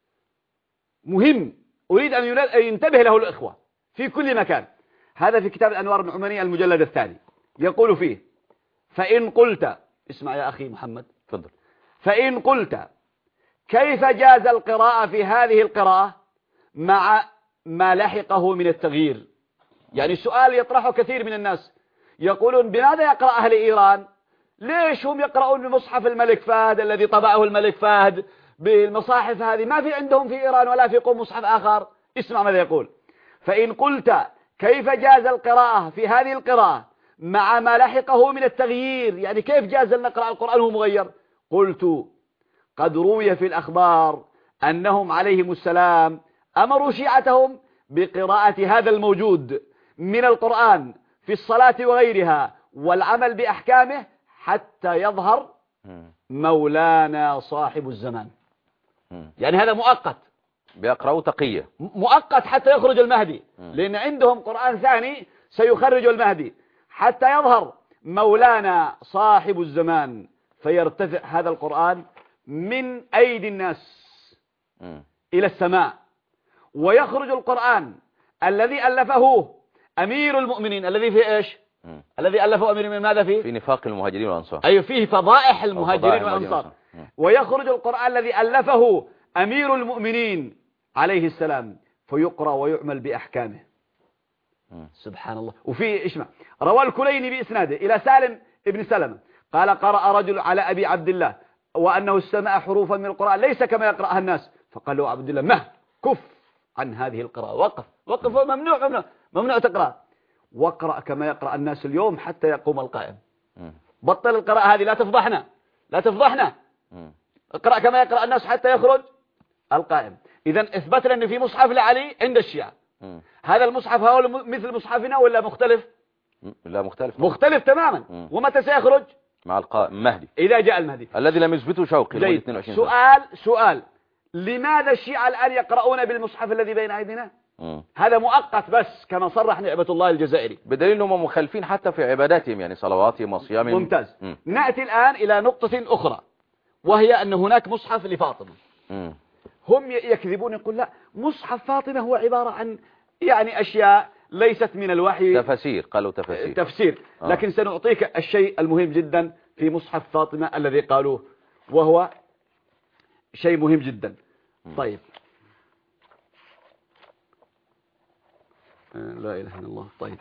مهم، أريد أن ينتبه له الإخوة في كل مكان. هذا في كتاب الأنوار النعمانية المجلد الثاني، يقول فيه فإن قلت، اسمع يا أخي محمد تفضل، فإن قلت كيف جاز القراءة في هذه القراءة مع ما لحقه من التغيير؟ يعني السؤال يطرحه كثير من الناس، يقولون بماذا يقرأ أهل إيران؟ ليش هم يقرؤون بمصحف الملك فهد الذي طبعه الملك فهد بالمصاحف هذه؟ ما في عندهم في إيران ولا في قوم مصحف آخر. اسمع ماذا يقول: فإن قلت كيف جاز القراءة في هذه القراءة مع ما لحقه من التغيير، يعني كيف جاز أن نقرأ القرآن وهو مغير؟ قلت قد روي في الأخبار أنهم عليهم السلام أمروا شيعتهم بقراءة هذا الموجود من القرآن في الصلاة وغيرها والعمل بأحكامه حتى يظهر مولانا صاحب الزمان. يعني هذا مؤقت، بيقرأوا تقية مؤقت حتى يخرج المهدي، لأن عندهم قرآن ثاني سيخرج المهدي حتى يظهر مولانا صاحب الزمان، فيرتفع هذا القرآن من أيدي الناس م. إلى السماء، ويخرج القرآن الذي ألفه أمير المؤمنين الذي فيه إيش م. الذي ألفه أمير المؤمنين ماذا فيه؟ في نفاق المهاجرين والأنصار. أي فيه فضائح المهاجرين والأنصار. ويخرج القرآن الذي ألفه أمير المؤمنين عليه السلام فيقرأ ويعمل بأحكامه. م. سبحان الله. وفي اسمع روى الكليني بإسناده إلى سالم ابن سلمة قال قرأ رجل على أبي عبد الله وأنه استمع حروفا من القرآن ليس كما يقرأها الناس، فقال له عبد الله مه كف عن هذه القراءة، وقف وقف ممنوع ممنوع ممنوع تقرأ، واقرأ كما يقرأ الناس اليوم حتى يقوم القائم. بطل القراءة هذه، لا تفضحنا لا تفضحنا، اقرأ كما يقرأ الناس حتى يخرج القائم. إذا اثبتنا أن في مصحف لعلي عند الشيعة. هذا المصحف هو مثل مصحفنا ولا مختلف؟ لا مختلف مختلف تماما. مم. ومتى سيخرج؟ مع القائم المهدي إذا جاء المهدي الذي لم يثبته شوقي. جيد. سؤال سؤال لماذا الشيعة الآن يقرؤون بالمصحف الذي بين أيدينا؟ مم. هذا مؤقت بس كما صرح نعمة الله الجزائري، بدليل أنهم مخالفين حتى في عباداتهم يعني صلواتهم وصيامهم. ممتاز. مم. نأتي الآن إلى نقطة أخرى وهي أن هناك مصحف لفاطمة. مم. هم يكذبون، يقول لا مصحف فاطمة هو عبارة عن يعني أشياء ليست من الوحي، تفسير قالوا تفسير تفسير آه. لكن سنعطيك الشيء المهم جدا في مصحف فاطمة الذي قالوه وهو شيء مهم جدا. م. طيب لا إله إلا الله. طيب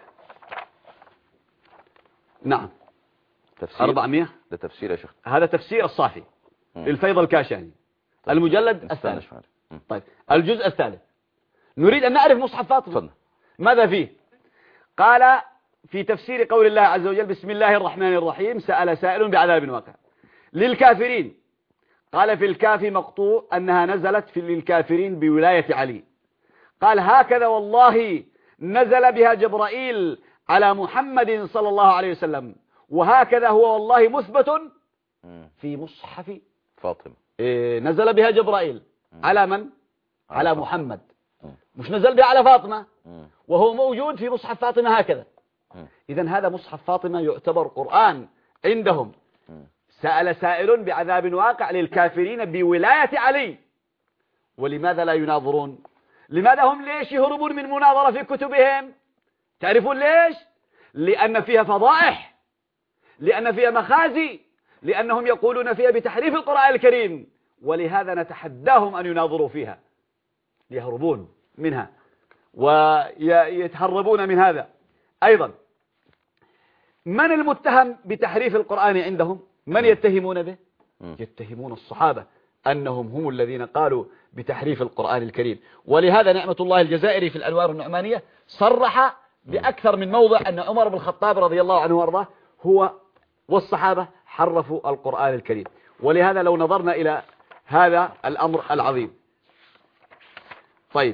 نعم تفسير أربعمائة ده تفسير يا شيخ، هذا تفسير الصافي م. للفيض الكاشاني. طيب. المجلد الثالث. طيب الجزء الثالث. نريد أن نعرف مصحف فاطمة فضل. ماذا فيه؟ قال في تفسير قول الله عز وجل بسم الله الرحمن الرحيم سأل سائل بعذاب واقع للكافرين. قال في الكاف مقطوع أنها نزلت في للكافرين بولاية علي. قال هكذا والله نزل بها جبرائيل على محمد صلى الله عليه وسلم، وهكذا هو والله مثبت في مصحف فاطمة. إيه نزل بها جبرائيل على من؟ على محمد، مش نزل بها على فاطمة، وهو موجود في مصحف فاطمة هكذا. إذن هذا مصحف فاطمة يعتبر قرآن عندهم. سأل سائل بعذاب واقع للكافرين بولاية علي. ولماذا لا يناظرون؟ لماذا هم ليش يهربون من مناظرة في كتبهم؟ تعرفون ليش؟ لأن فيها فضائح، لأن فيها مخازي، لأنهم يقولون فيها بتحريف القرآن الكريم، ولهذا نتحداهم أن يناظروا فيها. يهربون منها ويتهربون من هذا. أيضا من المتهم بتحريف القرآن عندهم؟ من يتهمون به؟ يتهمون الصحابة أنهم هم الذين قالوا بتحريف القرآن الكريم. ولهذا نعمة الله الجزائري في الأنوار النعمانية صرح بأكثر من موضع أن عمر بن الخطاب رضي الله عنه وارضاه هو والصحابة حرفوا القرآن الكريم. ولهذا لو نظرنا إلى هذا الأمر العظيم. طيب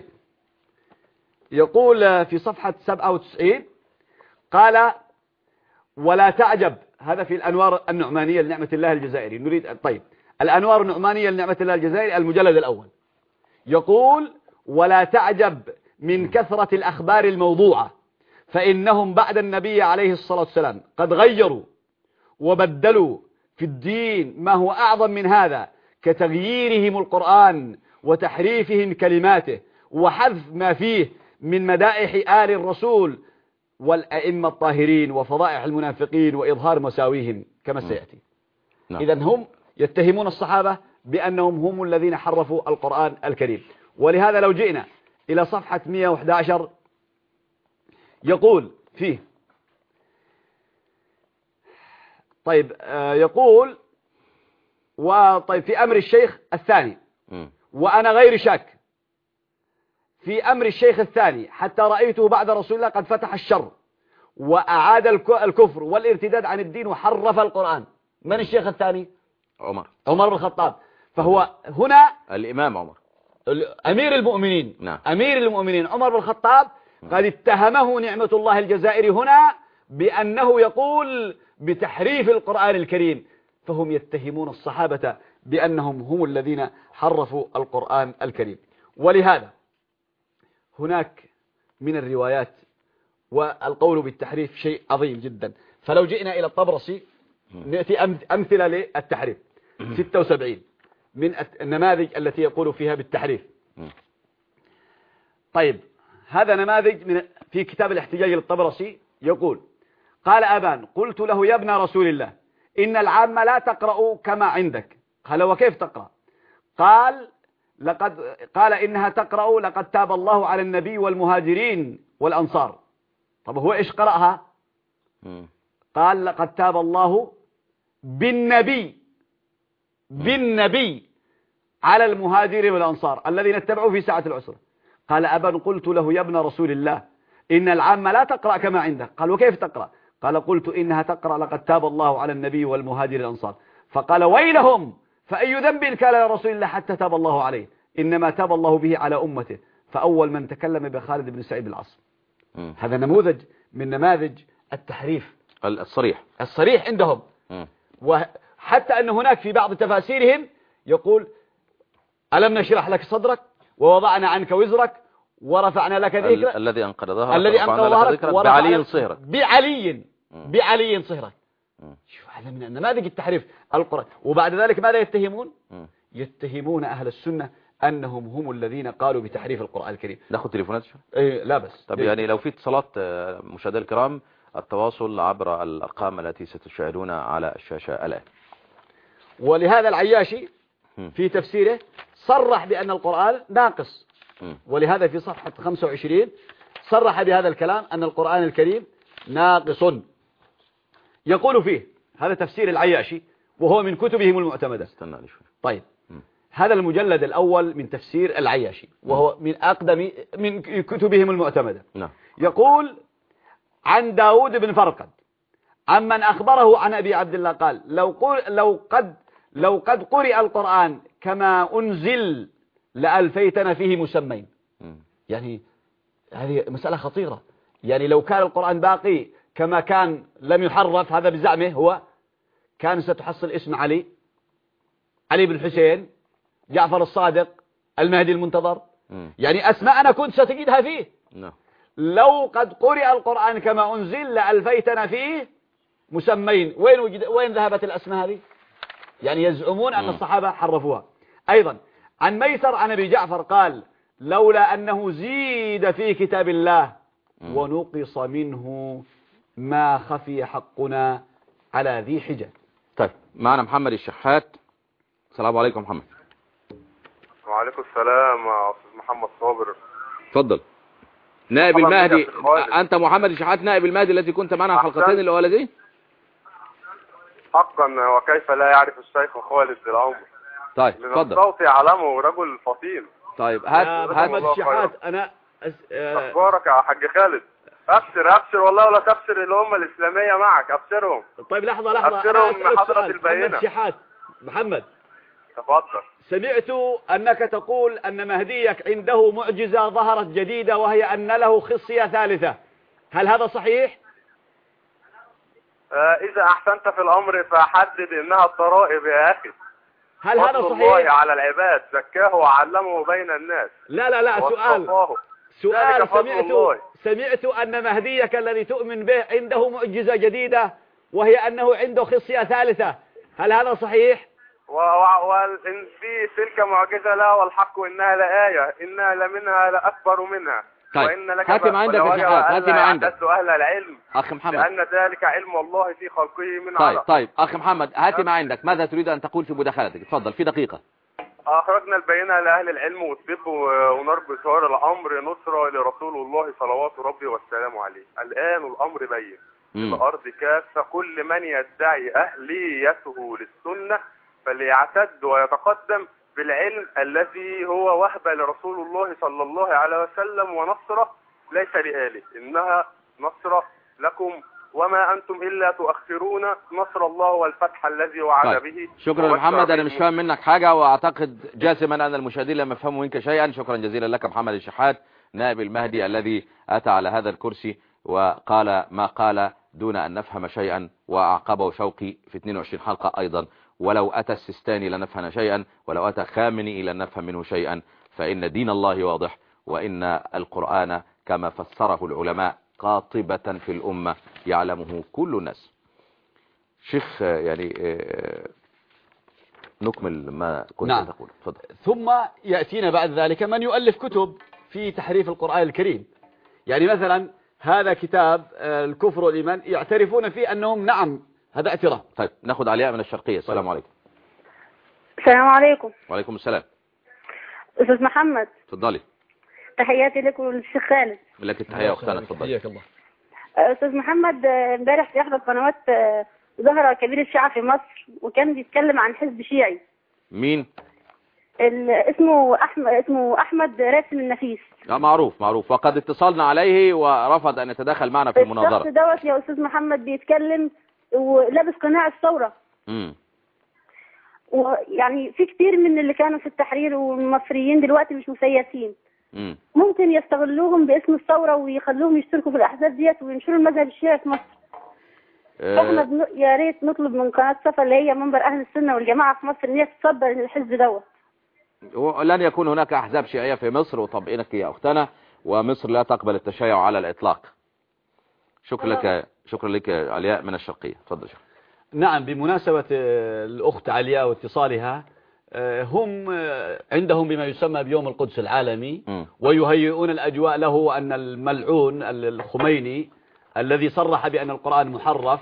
يقول في صفحة سبعة وتسعين قال ولا تعجب، هذا في الأنوار النعمانية لنعمة الله الجزائري. نريد طيب الأنوار النعمانية لنعمة الله الجزائري المجلد الأول يقول ولا تعجب من كثرة الأخبار الموضوعة، فإنهم بعد النبي عليه الصلاة والسلام قد غيروا وبدلوا في الدين ما هو أعظم من هذا، كتغييرهم القرآن وتحريفهم كلماته وحذف ما فيه من مدائح آل الرسول والأئمة الطاهرين وفضائح المنافقين وإظهار مساويهم كما سيأتي. إذن هم يتهمون الصحابة بأنهم هم الذين حرفوا القرآن الكريم. ولهذا لو جئنا إلى صفحة مئة وأحد عشر يقول فيه طيب آه يقول وطيب في أمر الشيخ الثاني وأنا غير شاك في أمر الشيخ الثاني حتى رأيته بعد رسول الله قد فتح الشر وأعاد الكفر والارتداد عن الدين وحرف القرآن. من الشيخ الثاني؟ عمر عمر بن الخطاب. فهو هنا الإمام عمر أمير المؤمنين. نعم. أمير المؤمنين عمر بن الخطاب قد اتهمه نعمة الله الجزائري هنا بأنه يقول بتحريف القرآن الكريم. فهم يتهمون الصحابة بأنهم هم الذين حرفوا القرآن الكريم. ولهذا هناك من الروايات والقول بالتحريف شيء عظيم جدا. فلو جئنا إلى الطبرسي نأتي أمثلة للتحريف. ستة وسبعين من النماذج التي يقول فيها بالتحريف. طيب هذا نماذج من في كتاب الاحتجاج للطبرسي، يقول قال أبان قلت له يا ابن رسول الله إن العامة لا تقرأ كما عندك. قال وكيف تقرأ؟ قال لقد قال إنها تقرأ لقد تاب الله على النبي والمهاجرين والأنصار. طب هو إيش قرأها؟ قال لقد تاب الله بالنبي بالنبي على المهاجرين والأنصار الذين اتبعوا في ساعة العسرة. قال أبا قلت له يا ابن رسول الله إن العامة لا تقرأ كما عندك. قال وكيف تقرأ؟ قال قلت إنها تقرأ لقد تاب الله على النبي والمهاجرين والأنصار. فقال ويلهم فأي ذنب كان لرسول الله حتى تاب الله عليه، إنما تاب الله به على أمته، فأول من تكلم بخالد بن سعيد العاص. هذا نموذج من نماذج التحريف الصريح الصريح عندهم. م. وحتى أن هناك في بعض تفاسيرهم يقول ألم نشرح لك صدرك ووضعنا عنك وزرك ورفعنا لك ذكرك الذي أنقذ ظهرك الذي أنقذ ظهرك بعلي صهرك بعلي بعلي صهرك. شوف هذا من النماذج التحريف القرآن. وبعد ذلك ماذا يتهمون؟ م. يتهمون أهل السنة أنهم هم الذين قالوا بتحريف القرآن الكريم. ناخذ تليفونات شو؟ إيه لا بس. طب يعني لو في اتصالات مشاهدينا الكرام، التواصل عبر الأرقام التي ستشاهدون على الشاشة الآن. ولهذا العياشي في تفسيره صرح بأن القرآن ناقص، ولهذا في صفحة خمسة وعشرين صرح بهذا الكلام أن القرآن الكريم ناقص. يقول فيه هذا تفسير العياشي وهو من كتبهم المعتمدة. استنى لي شوي. طيب م. هذا المجلد الأول من تفسير العياشي وهو من أقدم من كتبهم المعتمدة. نعم. يقول عن داود بن فرقد عمن أخبره عن أبي عبد الله قال لو, قل لو, قد لو قد قرئ القرآن كما أنزل لألفيتنا فيه مسمين. م. يعني هذه مسألة خطيرة. يعني لو كان القرآن باقي كما كان لم يحرف هذا بزعمه هو، كان ستحصل اسم علي علي بن حسين جعفر الصادق المهدي المنتظر. م. يعني أسماء أنا كنت ستجدها فيه. م. لو قد قرئ القرآن كما أنزل لألفيتنا فيه مسمين. وين وجد وين ذهبت الأسماء هذه؟ يعني يزعمون أن الصحابة حرفوها. أيضا عن ميسر عن أبي جعفر قال لولا أنه زيد في كتاب الله ونقص منه ما خفي حقنا على ذي حجة. طيب معنا محمد الشحات. السلام عليكم محمد. وعليكم السلام يا أستاذ محمد صابر. تفضل. نائب المهدي، أنت محمد الشحات نائب المهدي الذي كنت معنا الحلقتين الأولى. حقا وكيف لا يعرف الشيخ خالد العمر. طيب تفضل. صوت يعلمه رجل فطين. طيب هات محمد الشحات. أنا أخبارك يا حاج خالد؟ أبشر أبشر والله ولا تبشر الأمة الإسلامية معك، أبشرهم. طيب لحظة لحظة أبشرهم حضرة البينة. محمد الشحات محمد تفضل. سمعت أنك تقول أن مهديك عنده معجزة ظهرت جديدة وهي أن له خصية ثالثة، هل هذا صحيح؟ آه إذا أحسنت في الأمر فحدد إنها الضرائب يا أخي. هل هذا صحيح؟ الله على العباد زكاه وعلمه بين الناس. لا لا لا سؤال سؤال سمعت سمعت أن مهديك الذي تؤمن به عنده معجزة جديدة وهي أنه عنده خصية ثالثة، هل هذا صحيح؟ وإن في تلك معجزة لا والحق إنها لآية إنها لمنها لأكبر منها. طيب وإن لك هاتي ما عندك يا شحات، هاتي ما عندك أهل العلم أخي محمد، لأن ذلك علم الله في خلقه من طيب علق. طيب أخي محمد هاتي ما عندك، ماذا تريد أن تقول في مداخلتك؟ تفضل في دقيقة. أخرجنا البينة لأهل العلم والطب ونرجو ظهور الأمر نصرة لرسول الله صلوات ربي والسلام عليه. الآن الأمر بين في الأرض كافة، كل من يدعي أهليته للسنة فليعتد ويتقدم بالعلم الذي هو وهب لرسول الله صلى الله عليه وسلم ونصره ليس لآله، إنها نصرة لكم وما أنتم إلا تؤخرون نصر الله والفتح الذي وعد طيب. به. شكرا محمد، أنا مش فاهم منك حاجة وأعتقد جاسما أن المشاهدين لم يفهموا منك شيئا. شكرا جزيلا لك محمد الشحات نائب المهدي الذي أتى على هذا الكرسي وقال ما قال دون أن نفهم شيئا، وأعقبه شوقي في اثنين وعشرين حلقة أيضا، ولو أتى السيستاني لنفهم شيئا، ولو أتى خامنئي لن نفهم منه شيئا، فإن دين الله واضح، وإن القرآن كما فسره العلماء قاطبة في الأمة يعلمه كل الناس. شيخ يعني نكمل ما كنت نعم. تقول. تفضل. ثم يأتينا بعد ذلك من يؤلف كتب في تحريف القرآن الكريم. يعني مثلا هذا كتاب الكفر والإيمان يعترفون فيه أنهم نعم هذا اعتراف. طيب ناخذ علياء من الشرقية. السلام عليكم. السلام عليكم. وعليكم السلام. أستاذ محمد. تفضلي. تحياتي لك وللشيخ خالد. لك التحية أختنا. تفضلي. الله. أستاذ محمد امبارح في إحدى القنوات ظهر كبير الشيعة في مصر وكان بيتكلم عن حزب شيعي. مين؟ اسمه أحمد اسمه أحمد راسم النفيس. اه معروف معروف، وقد اتصلنا عليه ورفض أن يتدخل معنا في المناظرة. الشخص دوت يا أستاذ محمد بيتكلم ولابس قناع الثورة. امم ويعني في كتير من اللي كانوا في التحرير والمصريين دلوقتي مش مسيسين. امم ممكن يستغلوهم باسم الثورة ويخلوهم يشتركوا في الأحزاب ديت وينشروا المذهب الشيعي في مصر. أه احنا بن... يا ريت نطلب من قناة صفا اللي هي منبر أهل السنة والجماعة في مصر إن هي تصدر الحزب دوت. لن يكون هناك أحزاب شيعية في مصر، وطبعينك يا أختنا، ومصر لا تقبل التشيع على الإطلاق. شكرا لك. شكرا لك علياء من الشرقية. تفضل شيخ. نعم، بمناسبة الأخت علياء واتصالها، هم عندهم بما يسمى بيوم القدس العالمي م. ويهيئون الأجواء له أن الملعون الخميني الذي صرح بأن القرآن محرف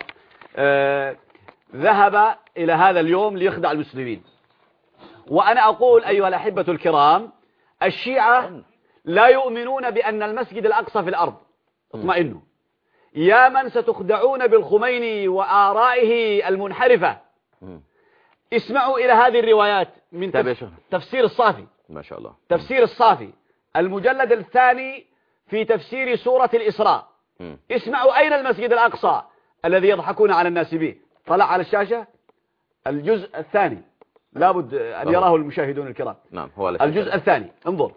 ذهب إلى هذا اليوم ليخدع المسلمين. وأنا أقول أيها الأحبة الكرام، الشيعة لا يؤمنون بأن المسجد الأقصى في الأرض. اطمئنوا يا من ستخدعون بالخميني وآرائه المنحرفة. اسمعوا إلى هذه الروايات من تفسير الصافي. ما شاء الله. تفسير الصافي المجلد الثاني في تفسير سورة الإسراء. اسمعوا أين المسجد الأقصى الذي يضحكون على الناس به. طلع على الشاشة الجزء الثاني، لابد أن يراه المشاهدون الكرام. نعم هو الجزء الثاني. انظر.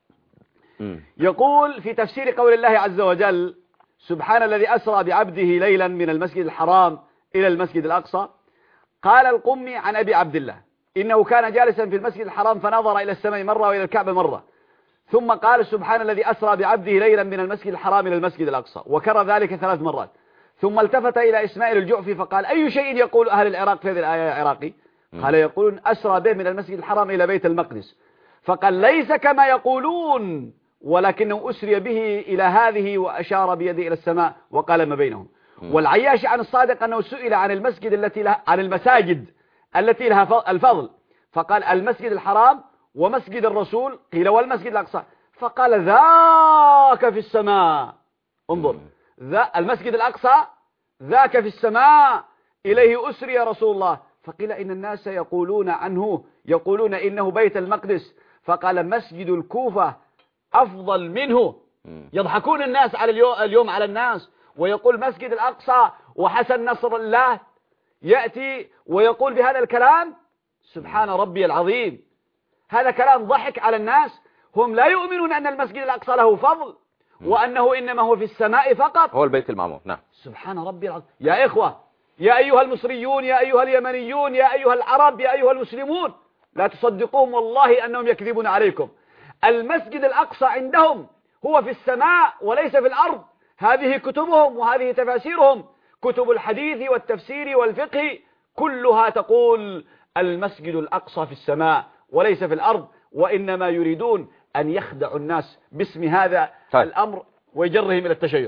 م. يقول في تفسير قول الله عز وجل: سبحان الذي أسرى بعبده ليلا من المسجد الحرام إلى المسجد الأقصى. قال القمي عن أبي عبد الله إنه كان جالسا في المسجد الحرام فنظر إلى السماء مرة وإلى الكعبة مرة، ثم قال سبحان الذي أسرى بعبده ليلا من المسجد الحرام إلى المسجد الأقصى، وكرر ذلك ثلاث مرات. ثم التفت إلى إسماعيل الجعفي فقال: أي شيء يقول أهل العراق في هذه الآية يا عراقي؟ قال: يقولون أسرى به من المسجد الحرام إلى بيت المقدس. فقال: ليس كما يقولون، ولكنه أسري به إلى هذه، وأشار بيده إلى السماء وقال ما بينهم. والعياشي عن الصادق أنه سئل عن المسجد التي لها عن المساجد التي لها الفضل، فقال: المسجد الحرام ومسجد الرسول. قيل: والمسجد الأقصى؟ فقال: ذاك في السماء. انظر، ذا المسجد الأقصى ذاك في السماء إليه أسري رسول الله. فقيل: إن الناس يقولون عنه يقولون إنه بيت المقدس. فقال: مسجد الكوفة أفضل منه. يضحكون الناس على اليوم, اليوم على الناس، ويقول مسجد الأقصى، وحسن نصر الله يأتي ويقول بهذا الكلام. سبحان ربي العظيم، هذا كلام ضحك على الناس. هم لا يؤمنون أن المسجد الأقصى له فضل، وأنه إنما هو في السماء فقط، هو البيت المعمور. نعم. سبحان ربي العظيم. يا إخوة، يا أيها المصريون، يا أيها اليمنيون، يا أيها العرب، يا أيها المسلمون، لا تصدقوهم والله أنهم يكذبون عليكم. المسجد الأقصى عندهم هو في السماء وليس في الأرض. هذه كتبهم وهذه تفاسيرهم، كتب الحديث والتفسير والفقه كلها تقول المسجد الأقصى في السماء وليس في الأرض، وإنما يريدون أن يخدعوا الناس باسم هذا طيب. الأمر ويجرهم إلى التشيع.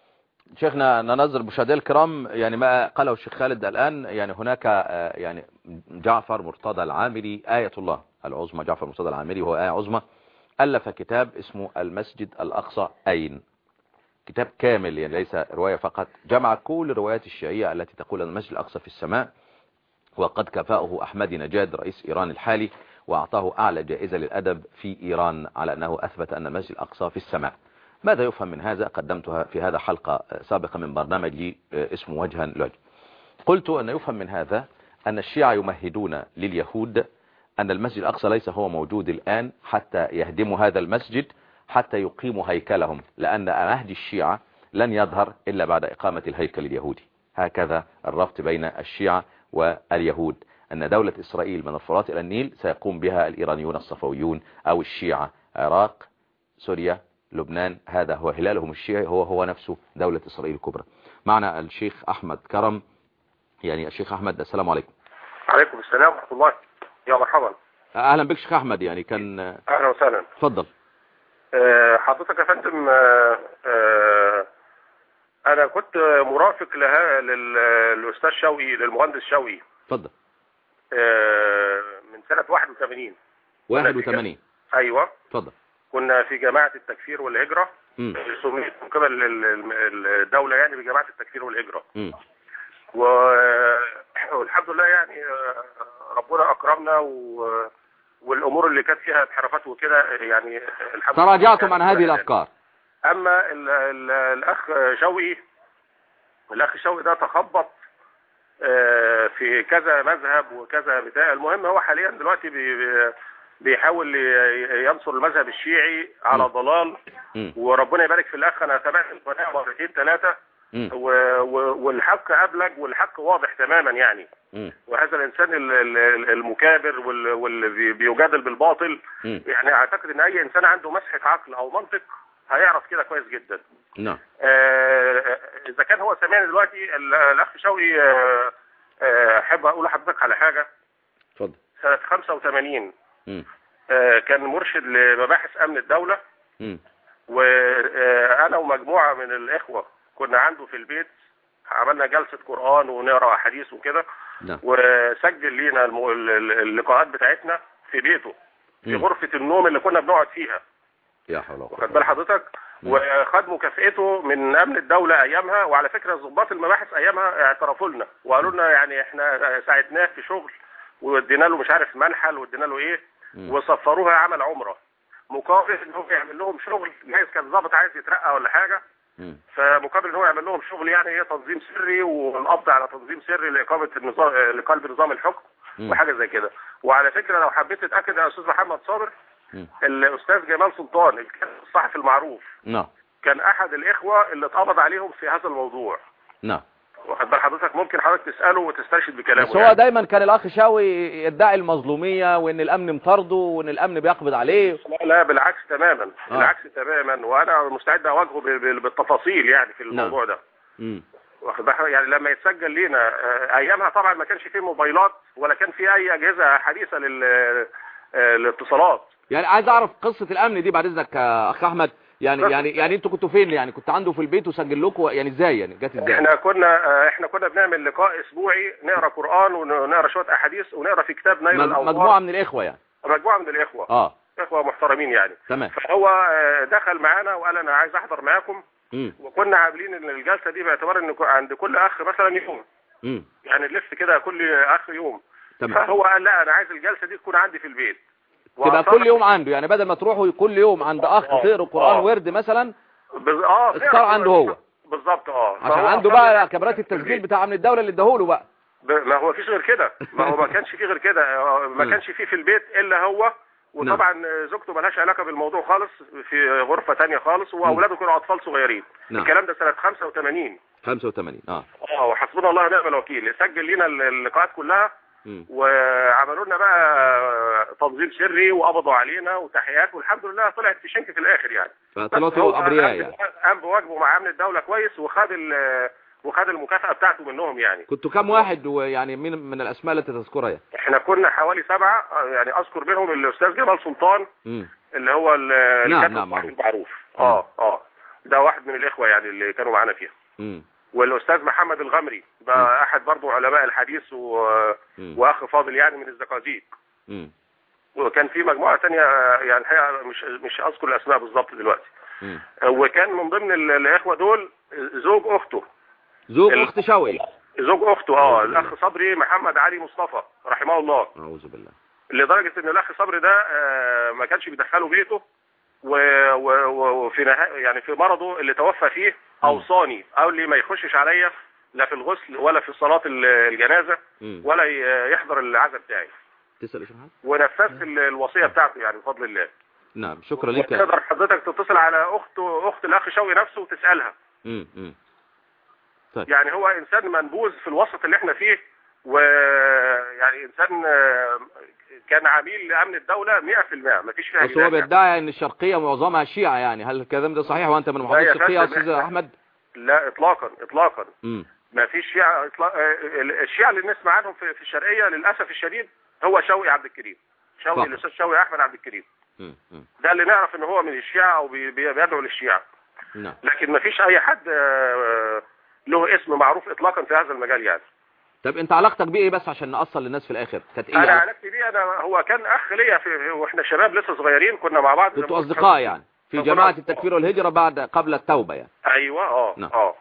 شيخنا ننظر مشاهدينا الكرام، يعني ما قاله الشيخ خالد الآن، يعني هناك يعني جعفر مرتضى العامري آية الله العظمى، جعفر مرتضى العامري وهو آية عظمى، ألف كتاب اسمه المسجد الأقصى أين، كتاب كامل يعني ليس رواية فقط، جمع كل الروايات الشيعية التي تقول المسجد الأقصى في السماء، وقد كافأه أحمد نجاد رئيس إيران الحالي وأعطاه أعلى جائزة للأدب في إيران على أنه أثبت أن المسجد الأقصى في السماء. ماذا يفهم من هذا؟ قدمتها في هذا حلقة سابقة من برنامجي اسمه وجها لوجه. قلت أن يفهم من هذا أن الشيعة يمهدون لليهود أن المسجد الأقصى ليس هو موجود الآن حتى يهدموا هذا المسجد حتى يقيموا هيكلهم، لأن مهدي الشيعة لن يظهر إلا بعد إقامة الهيكل اليهودي. هكذا الربط بين الشيعة واليهود، أن دولة إسرائيل من الفرات إلى النيل سيقوم بها الإيرانيون الصفويون أو الشيعة، عراق، سوريا، لبنان، هذا هو هلالهم الشيعي، هو هو نفسه دولة إسرائيل الكبرى. معنا الشيخ أحمد كرم. يعني الشيخ أحمد، السلام عليكم. عليكم السلام ورحمة الله. يا مرحبا. اهلا بك شيخ احمد. يعني كان اهلا وسهلا. اتفضل. أه حضرتك يا فندم، أه أه انا كنت مرافق لها للاستاذ شوقي، للمهندس شوقي. اتفضل. أه من سنه واحد وثمانين. واحد وثمانين. ايوه اتفضل. كنا في جماعه التكفير والهجره، سميت من قبل الدوله يعني بجماعه التكفير والهجره. امم والحمد لله يعني ربنا اكرمنا، و والامور اللي كانت فيها انحرافات وكده يعني الحمد لله تراجعتم عن هذه الافكار. اما ال ال الاخ شوقي الاخ شوقي ده تخبط في كذا مذهب وكذا بتاع. المهم هو حاليا دلوقتي بي بيحاول ينصر المذهب الشيعي على ضلال، وربنا يبارك في الاخ. انا تابعت القناه مرتين ثلاثه والحق ابلج والحق واضح تماما يعني. م. وهذا الانسان المكابر واللي بيجادل بالباطل م. يعني اعتقد ان اي انسان عنده مسحه عقل او منطق هيعرف كده كويس جدا. نعم. آه اذا كان هو سامعني دلوقتي الاخ شوقي، احب آه اقول لحضرتك على حاجه. اتفضل. سنه خمسة وثمانين آه كان مرشد لمباحث امن الدوله، م. وانا ومجموعه من الاخوه كنا عنده في البيت، عملنا جلسة قرآن ونقرأ أحاديث وكده. نعم. وسجل لينا اللقاءات بتاعتنا في بيته في م. غرفة النوم اللي كنا بنقعد فيها. يا حول ولا قوة. واخد بال حضرتك؟ وخد مكافئته من أمن الدولة أيامها. وعلى فكرة ضباط المباحث أيامها اعترفوا لنا وقالوا لنا يعني احنا ساعدناه في شغل وادينا له مش عارف منحل وادينا له ايه، م. وصفروها عمل عمرة مقابل ان هو يعمل لهم شغل. جايز كان ضابط عايز يترقى ولا حاجة، فمقابل ان هو يعمل لهم شغل يعني ايه تنظيم سري والقبض على تنظيم سري لاقامه النظام لقلب نظام الحكم وحاجه زي كده. وعلى فكره لو حبيت تتاكد يا استاذ محمد صابر، الاستاذ جمال سلطان الصحفي المعروف نعم كان احد الاخوه اللي اتقبض عليهم في هذا الموضوع. نعم. واخد بال حضرتك؟ ممكن حضرتك تساله وتستشهد بكلامه. بس هو يعني دايما كان الاخ شاوي يدعي المظلوميه وان الامن مطارده وان الامن بيقبض عليه. لا لا بالعكس تماما. آه. بالعكس تماما، وانا مستعد اواجهه بالتفاصيل يعني في الموضوع نعم. ده. امم واخد بالك؟ يعني لما يتسجل لينا ايامها طبعا ما كانش فيه موبايلات ولا كان فيه اي اجهزه حديثه للاتصالات. يعني عايز اعرف قصه الامن دي بعد اذنك يا اخ احمد. يعني يعني يعني انتوا كنتوا فين؟ يعني كنت عنده في البيت وسجل لكم يعني ازاي؟ يعني جت ازاي؟ احنا كنا احنا كنا بنعمل لقاء اسبوعي نقرا قران ونقرا شويه احاديث ونقرا في كتاب نيل الاوطار. مجموعه من الاخوه يعني. مجموعه من الاخوه. اه اخوه محترمين يعني. تمام. فهو دخل معانا وقال انا عايز احضر معاكم. م. وكنا عاملين ان الجلسه دي باعتبار ان عند كل اخ مثلا يوم. م. يعني نلف كده كل اخ يوم. تمام. فهو قال لا انا عايز الجلسه دي تكون عندي في البيت. تبقى كل يوم عنده، يعني بدل ما تروحوا كل يوم عند اخ تقروا قران ورد مثلا. بز... اه اختار عنده هو بالظبط. اه عشان عنده بقى كاميرات التسجيل بتاع امن الدوله اللي اداهوله بقى. ب... ما هو فيش غير كده. ما هو ما كانش فيه غير كده. ما كانش فيه في البيت الا هو. وطبعا نعم. زوجته مالهاش علاقه بالموضوع خالص، في غرفه ثانيه خالص، واولاده كانوا اطفال صغيرين. نعم. الكلام ده سنه خمسة وثمانين. خمسة وثمانين اه اه وحسبنا الله ونعم الوكيل. سجل لنا اللقاءات كلها. م. وعملوا لنا بقى تنظيم سري وقبضوا علينا وتحيات، والحمد لله طلعت في شنك في الاخر يعني. فطلعتوا ابرياء يعني. قام بواجبه مع امن الدوله كويس وخد وخد المكافاه بتاعته منهم يعني. كنتوا كام واحد ويعني مين من الاسماء التي تذكرها يعني؟ احنا كنا حوالي سبعه يعني، اذكر منهم الاستاذ جمال سلطان م. اللي هو اللي كان نعم معروف. اه اه ده واحد من الاخوه يعني اللي كانوا معانا فيها. م. والاستاذ محمد الغمري ده م. احد برضه علماء الحديث و... واخ فاضل يعني من الزقازيق. وكان في مجموعه ثانيه يعني الحقيقه مش مش اذكر الاسماء بالظبط دلوقتي. م. وكان من ضمن الاخوه دول زوج اخته. زوج ال... اخت شوقي. زوج اخته اه الاخ صبري محمد علي مصطفى رحمه الله. اعوذ بالله. لدرجه ان الاخ صبري ده آه ما كانش بيدخله بيته، وفي نهاية يعني في مرضه اللي توفى فيه اوصاني قال لي ما يخشش عليا لا في الغسل ولا في صلاة الجنازة ولا يحضر العزاء بتاعي. تسأل ايش محمد؟ ونفذت الوصية بتاعته يعني بفضل الله. نعم شكرا لك. تقدر حضرتك تتصل على اخت اخت الاخ شوقي نفسه وتسألها. امم طيب. يعني هو انسان منبوذ في الوسط اللي احنا فيه، ويعني انسان كان عميل لامن الدوله مئة في المئة ما فيش فيها. بس هو بيدعي ان الشرقيه معظمها شيعه يعني، هل الكلام ده صحيح وانت من محافظه الشرقيه يا استاذ احمد؟ لا اطلاقا اطلاقا. ما فيش شيعه إطلاق... الشيعه اللي بنسمع عنهم في الشرقيه للاسف الشديد هو شوقي عبد الكريم، شوقي الاستاذ شوقي احمد عبد الكريم. ده اللي نعرف ان هو من الشيعة او بيدعو للشيعة. نعم. لكن ما فيش اي حد له اسم معروف اطلاقا في هذا المجال يعني. طب انت علاقتك بيه ايه بس عشان نأصل للناس في الاخر؟ كانت ايه؟ انا علاقتي بيه انا هو كان اخ ليا في واحنا شباب لسه صغيرين كنا مع بعض. كنتوا اصدقاء يعني في جماعة التكفير والهجرة بعد قبل التوبة يعني. ايوه اه نعم. اه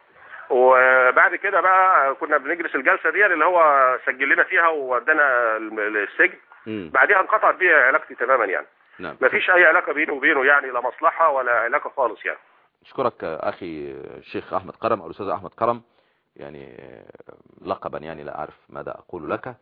وبعد كده بقى كنا بنجلس الجلسة دي اللي هو سجل لنا فيها وودانا السجن. م. بعدها انقطعت بيه علاقتي تماما يعني. نعم. ما فيش اي علاقة بينه وبينه يعني، لا مصلحة ولا علاقة خالص يعني. اشكرك اخي الشيخ احمد قرم او الاستاذ احمد قرم، يعني لقبا يعني لا اعرف ماذا اقول لك.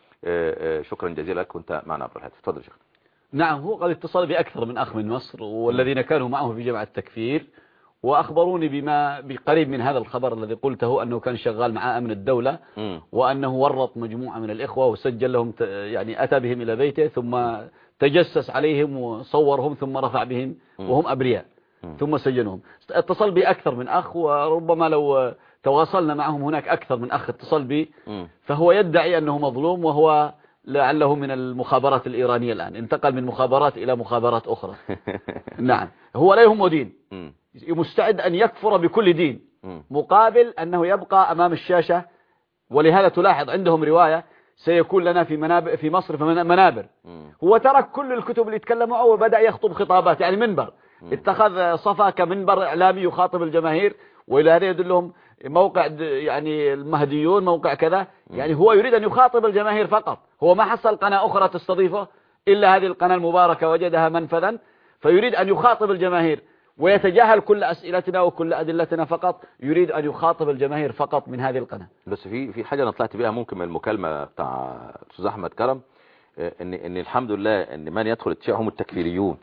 شكرا جزيلا لك وانت معنا عبر الهاتف. تفضل شيخ. نعم، هو قد اتصل بأكثر من أخ من مصر والذين كانوا معه في جماعة التكفير، وأخبروني بما بقريب من هذا الخبر الذي قلته، أنه كان شغال مع أمن الدولة م. وأنه ورط مجموعة من الإخوة وسجل لهم، يعني أتى بهم إلى بيته ثم تجسس عليهم وصورهم ثم رفع بهم م. وهم أبرياء م. ثم سجنهم. اتصل بي أكثر من أخ، وربما لو تواصلنا معهم هناك أكثر من أخ اتصل بي، فهو يدعي أنه مظلوم، وهو لعله من المخابرات الإيرانية الآن، انتقل من مخابرات إلى مخابرات أخرى. نعم، هو لا يهمه دين، مستعد أن يكفر بكل دين مقابل أنه يبقى أمام الشاشة. ولهذا تلاحظ عندهم رواية سيكون لنا في منابر في مصر منابر. هو ترك كل الكتب اللي يتكلموا وبدأ يخطب خطابات، يعني منبر، اتخذ صفا كمنبر إعلامي يخاطب الجماهير، وإلى هذا يدلهم موقع يعني المهديون موقع كذا، يعني هو يريد أن يخاطب الجماهير فقط. هو ما حصل قناة أخرى تستضيفه إلا هذه القناة المباركة، وجدها منفذا، فيريد أن يخاطب الجماهير ويتجاهل كل أسئلتنا وكل أدلتنا، فقط يريد أن يخاطب الجماهير فقط من هذه القناة. بس في في حاجة أنا طلعت بها ممكن من المكالمة بتاع أستاذ أحمد كرم، إن إن الحمد لله إن من يدخل التشيع هم التكفيريون.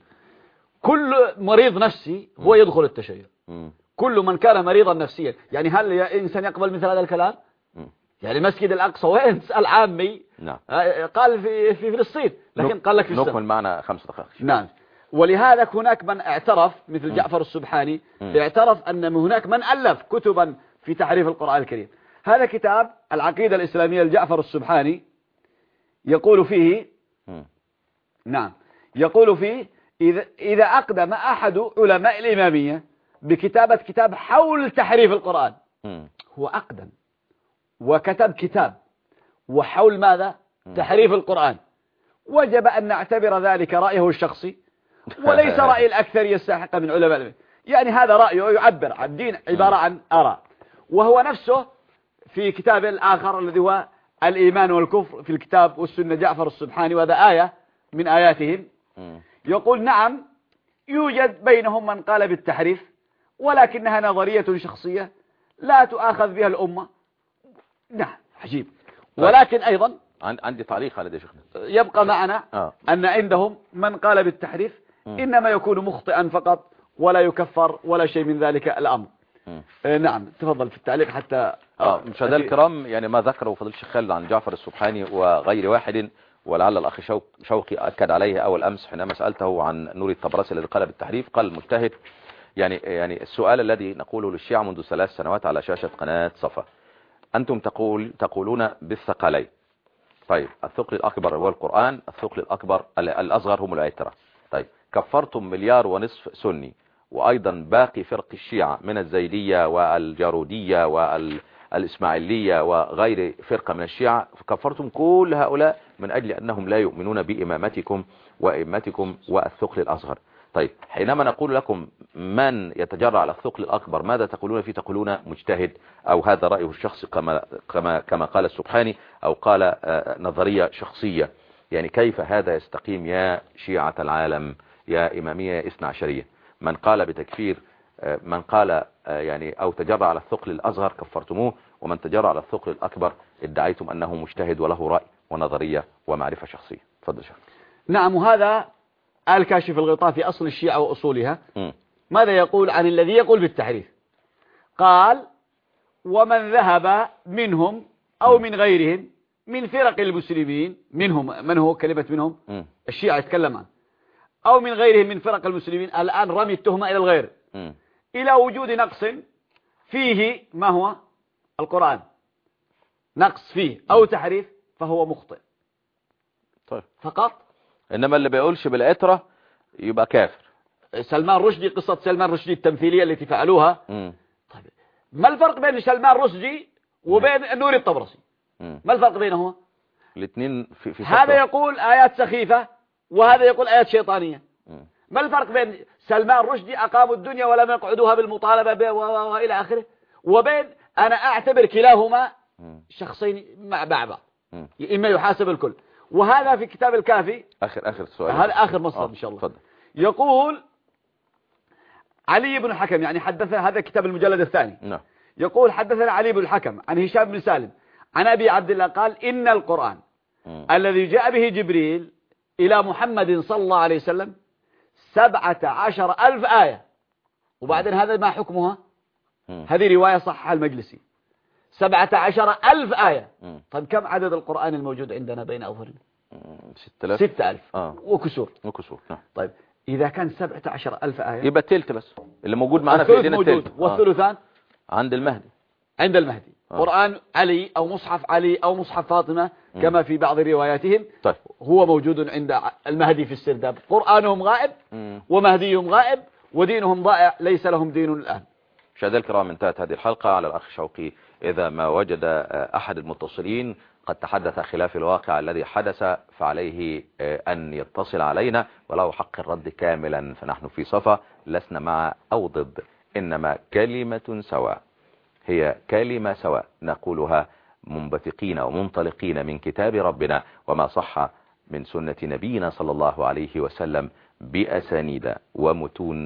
كل مريض نفسي هو يدخل التشيع، كل من كان مريضا نفسيا. يعني هل إنسان يقبل مثل هذا الكلام؟ يعني مسجد الأقصى وين سأل عامي؟ نعم. قال في في فلسطين، لكن قال لك في السماء. نكمل معنا خمس دقائق. نعم. ولهذا هناك من اعترف مثل م. جعفر السبحاني م. اعترف أن هناك من ألف كتبا في تحريف القرآن الكريم. هذا كتاب العقيدة الإسلامية لجعفر السبحاني يقول فيه م. نعم يقول فيه إذا, إذا أقدم أحد علماء الإمامية بكتابة كتاب حول تحريف القرآن، م. هو أقدم وكتب كتاب وحول ماذا؟ م. تحريف القرآن، وجب أن نعتبر ذلك رأيه الشخصي وليس رأي الأكثر يستحق من علماء العلم. يعني هذا رأيه يعبر عن دين عبارة عن آراء. وهو نفسه في كتاب الآخر الذي هو الإيمان والكفر في الكتاب والسنة جعفر السبحاني، وهذا آية من آياتهم، يقول نعم يوجد بينهم من قال بالتحريف، ولكنها نظرية شخصية لا تؤاخذ بها الأمة. نعم عجيب. ولكن أيضا عندي تعليق على ده شيخنا، يبقى معنا آه. أن عندهم من قال بالتحريف م. إنما يكون مخطئا فقط ولا يكفر ولا شيء من ذلك الأمر. آه نعم تفضل في التعليق حتى آه. مشاهدينا الكرام، يعني ما ذكره فضيلة الشيخ خالد عن جعفر السبحاني وغير واحد، ولعل الأخ شوق شوقي أكد عليه أول أمس حينما سألته عن نور الطبرسي الذي قال بالتحريف. قال المجتهد يعني يعني السؤال الذي نقوله للشيعة منذ ثلاث سنوات على شاشة قناة صفا، أنتم تقول تقولون بالثقلين، طيب الثقل الأكبر هو القرآن، الثقل الأكبر الأصغر هم العترة، طيب كفرتم مليار ونصف سني، وأيضا باقي فرق الشيعة من الزيدية والجارودية والإسماعيلية وغير فرقة من الشيعة، كفرتم كل هؤلاء من أجل أنهم لا يؤمنون بإمامتكم وإمتكم والثقل الأصغر. طيب حينما نقول لكم من يتجرع على الثقل الأكبر ماذا تقولون فيه؟ تقولون مجتهد، أو هذا رأيه الشخصي كما, كما, كما قال السبحاني، أو قال نظرية شخصية. يعني كيف هذا يستقيم يا شيعة العالم يا إمامية إثنى عشرية؟ من قال بتكفير من قال يعني أو تجرع على الثقل الأصغر كفرتموه، ومن تجرع على الثقل الأكبر ادعيتم أنه مجتهد وله رأي ونظرية ومعرفة شخصية. تفضل شيخ. نعم، وهذا الكاشف الغطاء في أصل الشيعة وأصولها. م. ماذا يقول عن الذي يقول بالتحريف؟ قال ومن ذهب منهم أو من غيرهم من فرق المسلمين، منهم من هو كلمة منهم؟ م. الشيعة يتكلم عنه، أو من غيرهم من فرق المسلمين، الآن رمي التهمة إلى الغير، م. إلى وجود نقص فيه ما هو القرآن، نقص فيه أو تحريف، فهو مخطئ. طيب. فقط. إنما اللي بيقولش بالعترة يبقى كافر. سلمان رشدي، قصة سلمان رشدي التمثيلية التي فعلوها. م. طيب ما الفرق بين سلمان رشدي وبين النوري الطبرسي؟ م. ما الفرق بينهما؟ الاثنين في, في هذا يقول آيات سخيفة وهذا يقول آيات شيطانية. م. ما الفرق بين سلمان رشدي أقاموا الدنيا ولم يقعدوها بالمطالبة به وإلى آخره، وبين أنا أعتبر كلاهما شخصين مع بعض إما يحاسب الكل. وهذا في كتاب الكافي. آخر آخر سؤال، هذا آخر مصدر إن شاء الله. فضل. يقول علي بن الحكم، يعني حدث، هذا كتاب المجلد الثاني. نعم. يقول حدثنا علي بن الحكم عن هشام بن سالم عن أبي عبد الله قال إن القرآن م. الذي جاء به جبريل إلى محمد صلى الله عليه وسلم سبعة عشر ألف آية. وبعدين هذا ما حكمها؟ م. هذه رواية صحها المجلسي. سبعة عشر ألف آية. م. طيب كم عدد القرآن الموجود عندنا بين أظهرنا؟ ستة آلاف. ستة ألف آه. وكسور. وكسور. نعم. طيب إذا كان سبعة عشر ألف آية يبقى التلت بس اللي موجود معنا في ايدينا التلت. والثلثان آه. عند المهدي. عند المهدي. آه. قرآن علي أو مصحف علي أو مصحف فاطمة م. كما في بعض رواياتهم. طيب. هو موجود عند المهدي في السرداب. قرآنهم غائب م. ومهديهم غائب ودينهم ضائع، ليس لهم دين الآن. مشاهدينا الكرام، انتهت هذه الحلقة. على الأخ شوقي إذا ما وجد أحد المتصلين قد تحدث خلاف الواقع الذي حدث فعليه أن يتصل علينا وله حق الرد كاملا، فنحن في صفا لسنا مع أو ضد، إنما كلمة سواء، هي كلمة سواء نقولها منبثقين ومنطلقين من كتاب ربنا وما صح من سنة نبينا صلى الله عليه وسلم بأسانيد ومتون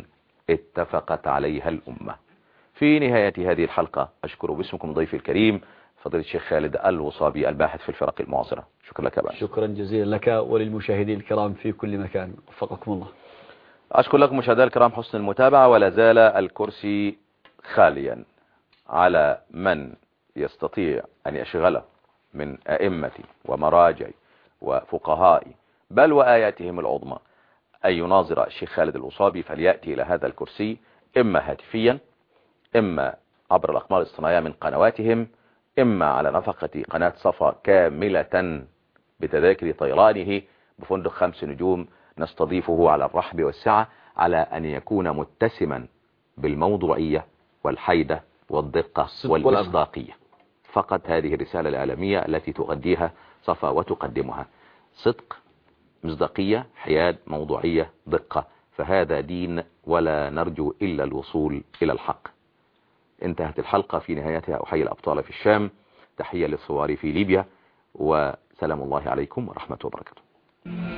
اتفقت عليها الأمة. في نهاية هذه الحلقة أشكر باسمكم ضيفي الكريم فضيلة الشيخ خالد الوصابي الباحث في الفرق المعاصرة. شكرا لك أبا. شكرا جزيلا لك وللمشاهدين الكرام في كل مكان، وفقكم الله. أشكر لكم مشاهدينا الكرام حسن المتابعة، ولا زال الكرسي خاليا على من يستطيع أن يشغله من أئمتي ومراجعي وفقهائي بل وآياتهم العظمى أن يناظر الشيخ خالد الوصابي، فليأتي إلى هذا الكرسي إما هاتفيا، إما عبر الأقمار الصناعية من قنواتهم، إما على نفقة قناة صفا كاملة بتذاكر طيرانه بفندق خمس نجوم نستضيفه على الرحب والسعة، على أن يكون متسما بالموضوعية والحيدة والدقة والمصداقية. فقط هذه الرسالة الإعلامية التي تغذيها صفا وتقدمها: صدق، مصداقية، حياد، موضوعية، دقة، فهذا دين ولا نرجو إلا الوصول إلى الحق. انتهت الحلقة، في نهايتها أحيي الأبطال في الشام، تحية للثوار في ليبيا، وسلام الله عليكم ورحمة وبركاته.